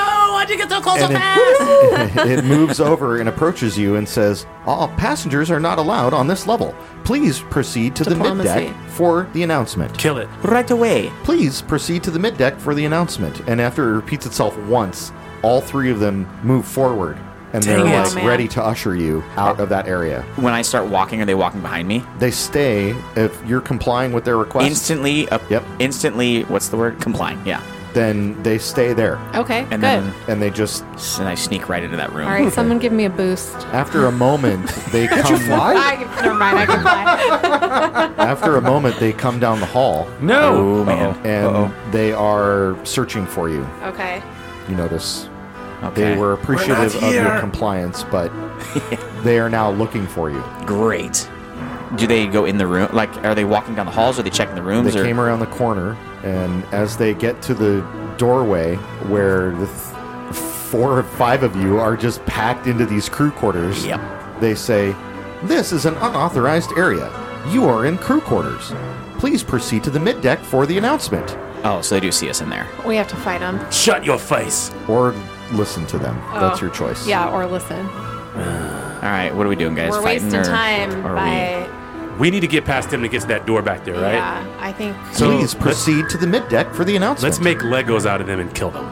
Why'd you get so close so And fast? it, it moves over and approaches you and says, all passengers are not allowed on this level. Please proceed to the Diplomacy. mid-deck for the announcement. Kill it. Right away. Please proceed to the mid-deck for the announcement. And after it repeats itself once, all three of them move forward. And they're Dang it. like Oh, man. ready to usher you out of that area. When I start walking, are they walking behind me? They stay if you're complying with their request. Instantly, uh, Yep. instantly, what's the word? Complying, yeah. Then they stay there, Okay, And good. then and they just and I sneak right into that room. All right, someone give me a boost. after a moment they come. I can, never mind, I can fly. After a moment they come down the hall, No. Oh, man. and they are searching for you. Okay. You notice Okay. they were appreciative We're not of your here. compliance, but they are now looking for you. Great. Do they go in the room? Like, are they walking down the halls? Or are they checking the rooms? They or? came around the corner, and as they get to the doorway where the th- four or five of you are just packed into these crew quarters, Yep. they say, "This is an unauthorized area. You are in crew quarters. Please proceed to the mid-deck for the announcement." Oh, so they do see us in there. We have to fight them. Shut your face. Or listen to them. That's Oh. your choice. Yeah, or listen. All right, what are we doing, guys? We're Fighting wasting or, time or are by. We need to get past them to get to that door back there, right? Yeah, I think. So Please let's- proceed to the mid-deck for the announcement. Let's make Legos out of them and kill them.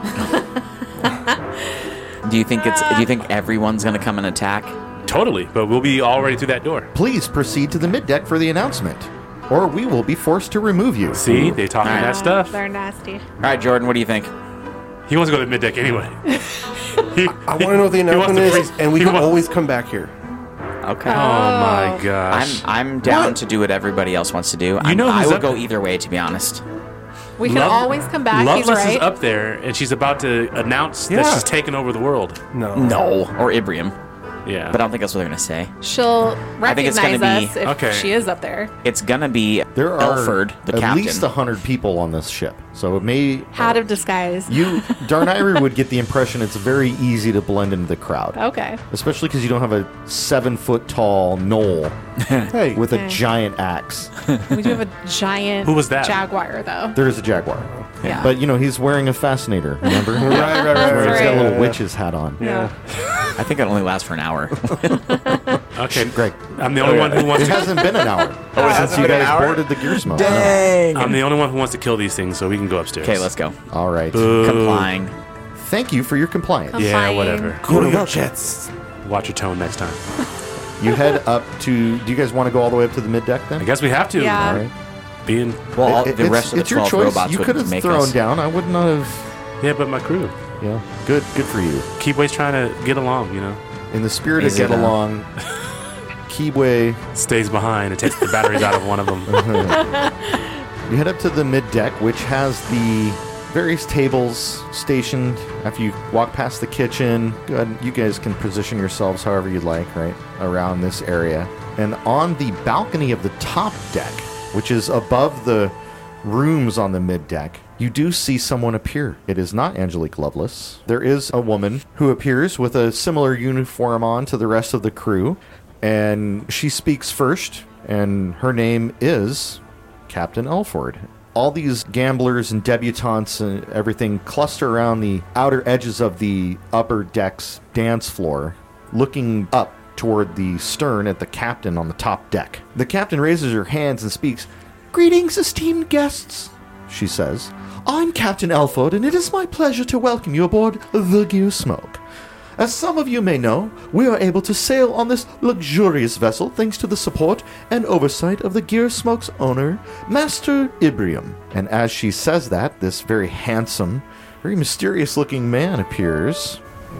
we, do you think it's? Do you think everyone's gonna come and attack? Totally, but we'll be already through that door. Please proceed to the mid-deck for the announcement, or we will be forced to remove you. See, they talking All right. that stuff. They're nasty. All right, Jordan, what do you think? He wants to go to mid deck anyway. He- I want to know what the he wants announcement to is, freeze- and we he can wants- always come back here. Okay. Oh my Oh. I'm gosh! I'm down What? to do what everybody else wants to do. I'm, know I who's would up go there? either way, to be honest. We can Love- always come back. He's Loveless right. is up there, and she's about to announce that Yeah. she's taking over the world. No. No, or Ibrium, Yeah, but I don't think that's what they're gonna say. She'll I think it's recognize gonna be- us if okay. she is up there. It's gonna be There are Elford, the at captain. least a hundred people on this ship, so it may. Hat of disguise. You, Darnayru would get the impression it's very easy to blend into the crowd, Okay. especially because you don't have a seven-foot-tall knoll Hey, with a Okay. giant axe. We do have a giant Who was that? jaguar, though. There is a jaguar, Yeah. but you know he's wearing a fascinator. Remember? right, right, right, Where right. he's got a right. little witch's hat on. Yeah. I think it only lasts for an hour. okay. Greg, I'm the only one who wants it to. hasn't been an hour since you guys boarded the gear smoke. I'm the only one who wants to kill these things, so we can go upstairs. Okay, let's go. All right. Complying. Thank you for your compliance. Yeah, Complying. whatever. Go to your jets. Watch your tone next time. You head up to. Do you guys want to go all the way up to the mid deck then? I guess we have to. Yeah. All right. Being Well, all, It- the it's, rest of the it's your twelve choice. robots You would could have make thrown us. down. I would not have. yeah, but my crew. Yeah. Good. Good for you. Keepway's trying to get along. You know, In the spirit Is of get it, uh, along, Keyway, stays behind and takes the batteries out of one of them. you head up to the mid deck, which has the various tables stationed. After you walk past the kitchen, go ahead, you guys can position yourselves however you'd like, right, around this area. And on the balcony of the top deck, which is above the rooms on the mid deck, you do see someone appear. It is not Angelique Lovelace. There is a woman who appears with a similar uniform on to the rest of the crew, and she speaks first, and her name is Captain Elford. All these gamblers and debutantes and everything cluster around the outer edges of the upper deck's dance floor, looking up toward the stern at the captain on the top deck. The captain raises her hands and speaks. "Greetings, esteemed guests," she says. "I'm Captain Elford, and it is my pleasure to welcome you aboard the Gear Smoke. As some of you may know, we are able to sail on this luxurious vessel thanks to the support and oversight of the Gear Smoke's owner, Master Ibrium." And as she says that, this very handsome, very mysterious-looking man appears.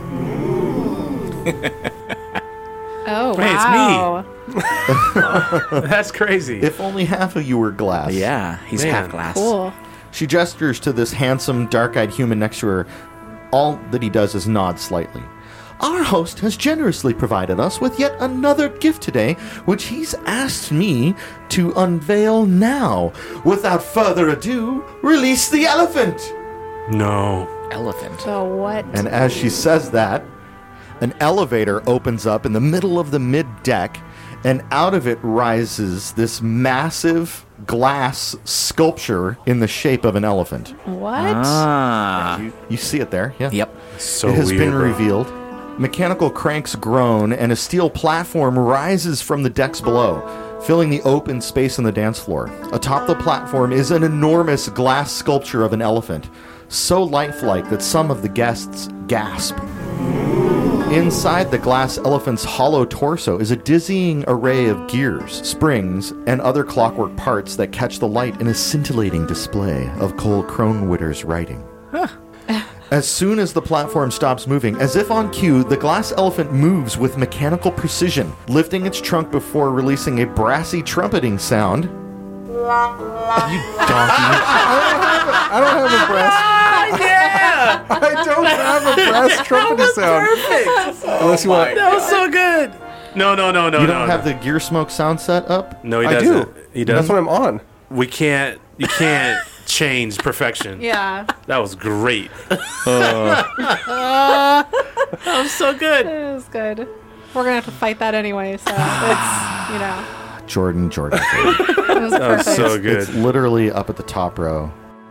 Oh, Hey, it's me. wow. That's crazy. If only half of you were glass. Yeah, he's Man. half glass. Cool. She gestures to this handsome, dark-eyed human next to her. All that he does is nod slightly. "Our host has generously provided us with yet another gift today, which he's asked me to unveil now. Without further ado, release the elephant!" no. Elephant. So what? And as she says that, an elevator opens up in the middle of the mid-deck, and out of it rises this massive glass sculpture in the shape of an elephant. What? Ah. You, you see it there, yeah. Yep. So it has weird, been bro. revealed. Mechanical cranks groan, and a steel platform rises from the decks below, filling the open space on the dance floor. Atop the platform is an enormous glass sculpture of an elephant, so lifelike that some of the guests gasp. Inside the glass elephant's hollow torso is a dizzying array of gears, springs, and other clockwork parts that catch the light in a scintillating display of Cole Kronwitter's writing. As soon as the platform stops moving, as if on cue, the glass elephant moves with mechanical precision, lifting its trunk before releasing a brassy trumpeting sound. You donkey. I don't have a brass. Yeah! I don't have a brass trumpeting sound. Perfect! Unless you want. That was so good. No, no, no, no, You no. don't no. have the Gear Smoke sound set up? No, he I doesn't. do. He That's doesn't. what I'm on. We can't. You can't change perfection. Yeah. That was great. that was so good. It was good. We're going to have to fight that anyway, so it's, you know, Jordan, Jordan, Jordan. it was That was perfect. so good. It's literally up at the top row.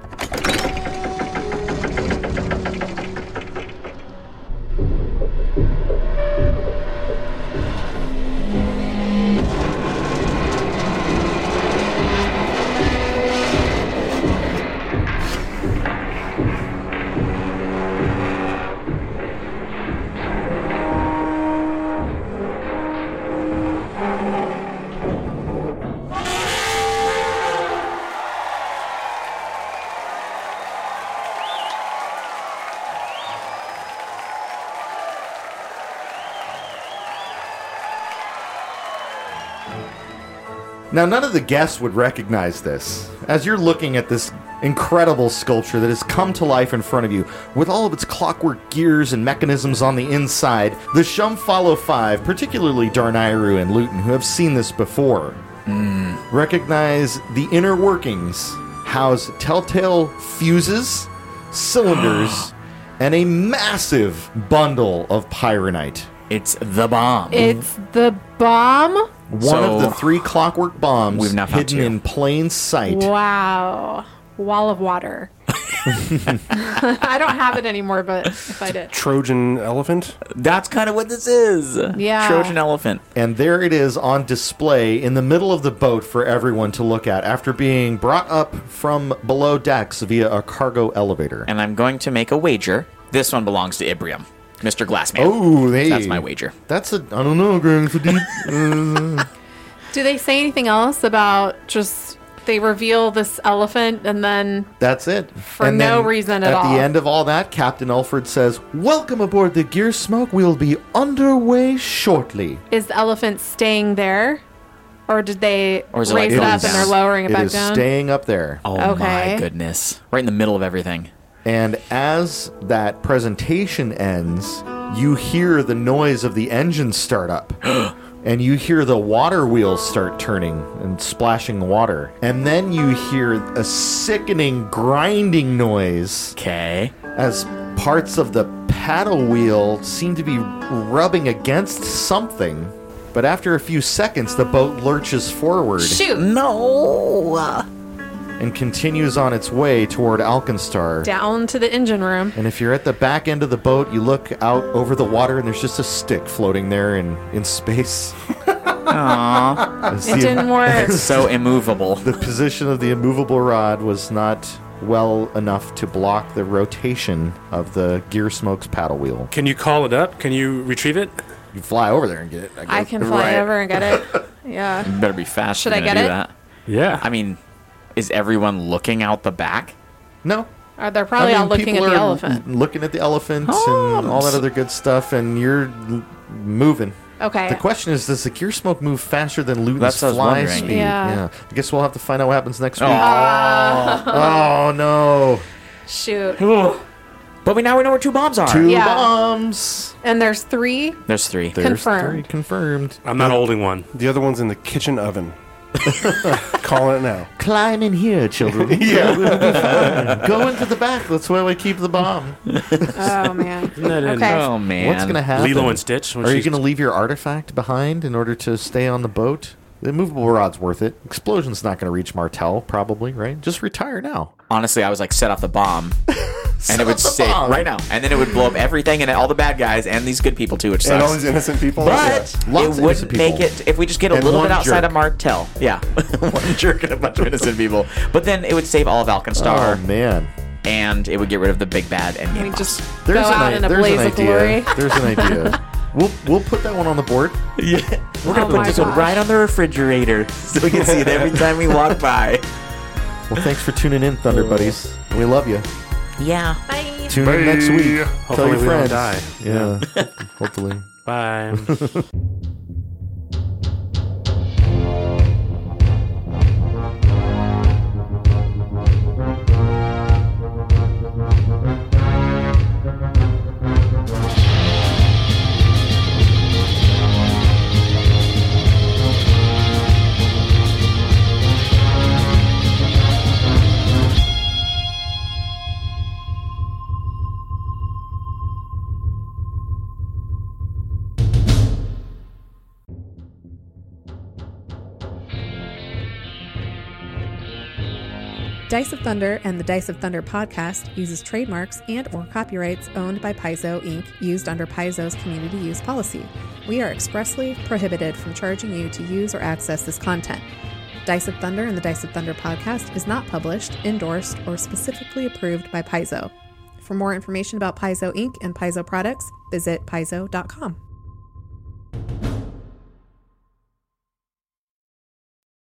Now, none of the guests would recognize this. As you're looking at this incredible sculpture that has come to life in front of you, with all of its clockwork gears and mechanisms on the inside, the Shumfollow Five, particularly Darnayru and Luton, who have seen this before, recognize the inner workings, house telltale fuses, cylinders, and a massive bundle of pyronite. It's the bomb. It's the bomb? One So, of the three clockwork bombs we've now found hidden two. in plain sight. Wow. Wall of water. I don't have it anymore, but if I did. Trojan elephant. That's kind of what this is. Yeah. Trojan elephant. And there it is on display in the middle of the boat for everyone to look at after being brought up from below decks via a cargo elevator. And I'm going to make a wager. This one belongs to Ibrium. Mister Glassman. Oh, they, That's my wager. That's a, I don't know, Greg, it's a deep... uh, Do they say anything else about just they reveal this elephant and then that's it. For no reason at At all. the end of all that, Captain Elford says, "Welcome aboard the Gear Smoke. We'll be underway shortly." is the elephant staying there? Or did they Or is it raise like it up going and they're down? lowering it, It back is down? staying up there. Oh Okay. my goodness. Right in the middle of everything. And as that presentation ends, you hear the noise of the engine start up. And you hear the water wheels start turning and splashing water. And then you hear a sickening grinding noise Okay. as parts of the paddle wheel seem to be rubbing against something. But after a few seconds, the boat lurches forward Shoot. No. and continues on its way toward Alkenstar. Down to the engine room. And if you're at the back end of the boat, you look out over the water and there's just a stick floating there in, in space. Aww. As It the- didn't work. So immovable. The position of the immovable rod was not well enough to block the rotation of the Gear Smoke's paddle wheel. Can you call it up? Can you retrieve it? You fly over there and get it. I, I guess. can fly Right. over and get it. Yeah. You better be fast. Should if I you're gonna get do it? That. Yeah. I mean, is everyone looking out the back? No. Or they're probably I mean, all looking at people the are elephant. l- Looking at the elephant Oh, and all that other good stuff, and you're l- moving. Okay. The question is, does the Gear Smoke move faster than Luton's That's what I was fly wondering. speed? Yeah. I guess we'll have to find out what happens next week. Oh. Oh, no. Shoot. But we now we know where two bombs are. Two Yeah. bombs. And there's three. There's three. There's Confirmed. three confirmed. I'm not holding one. The other one's in the kitchen oven. Calling it now. Climb in here, children. yeah. Go into the back. That's where we keep the bomb. Oh, man. Okay. Oh man. What's going to happen? Lilo and Stitch. when Are you she's- going to leave your artifact behind in order to stay on the boat? The movable rod's worth it. Explosion's not going to reach Martel, probably, right? Just retire now. Honestly, I was like, set off the bomb. And it would off the save bomb. right now, and then it would blow up everything and all the bad guys and these good people too, which And all sucks. these innocent people. But Yeah. Lots it of innocent wouldn't make people. it if we just get a And little one bit outside jerk. of Martel. Yeah, one jerk and a bunch of innocent people. But then it would save all of Alkenstar, Oh, man. and it would get rid of the big bad. And We just There's go an, out i- in a there's blaze an of idea. glory. There's an idea. We'll, we'll put that one on the board. yeah, we're gonna Oh put my this one gosh. right on the refrigerator so we can see it every time we walk by. Well, thanks for tuning in, Thunder Buddies. We love you. Yeah. Bye. Tune in next week. Hopefully Tell your we don't friends. die. Yeah. Hopefully. Bye. Dice of Thunder and the Dice of Thunder podcast uses trademarks and or copyrights owned by Paizo Incorporated used under Paizo's community use policy. We are expressly prohibited from charging you to use or access this content. Dice of Thunder and the Dice of Thunder podcast is not published, endorsed, or specifically approved by Paizo. For more information about Paizo Incorporated and Paizo products, visit paizo dot com.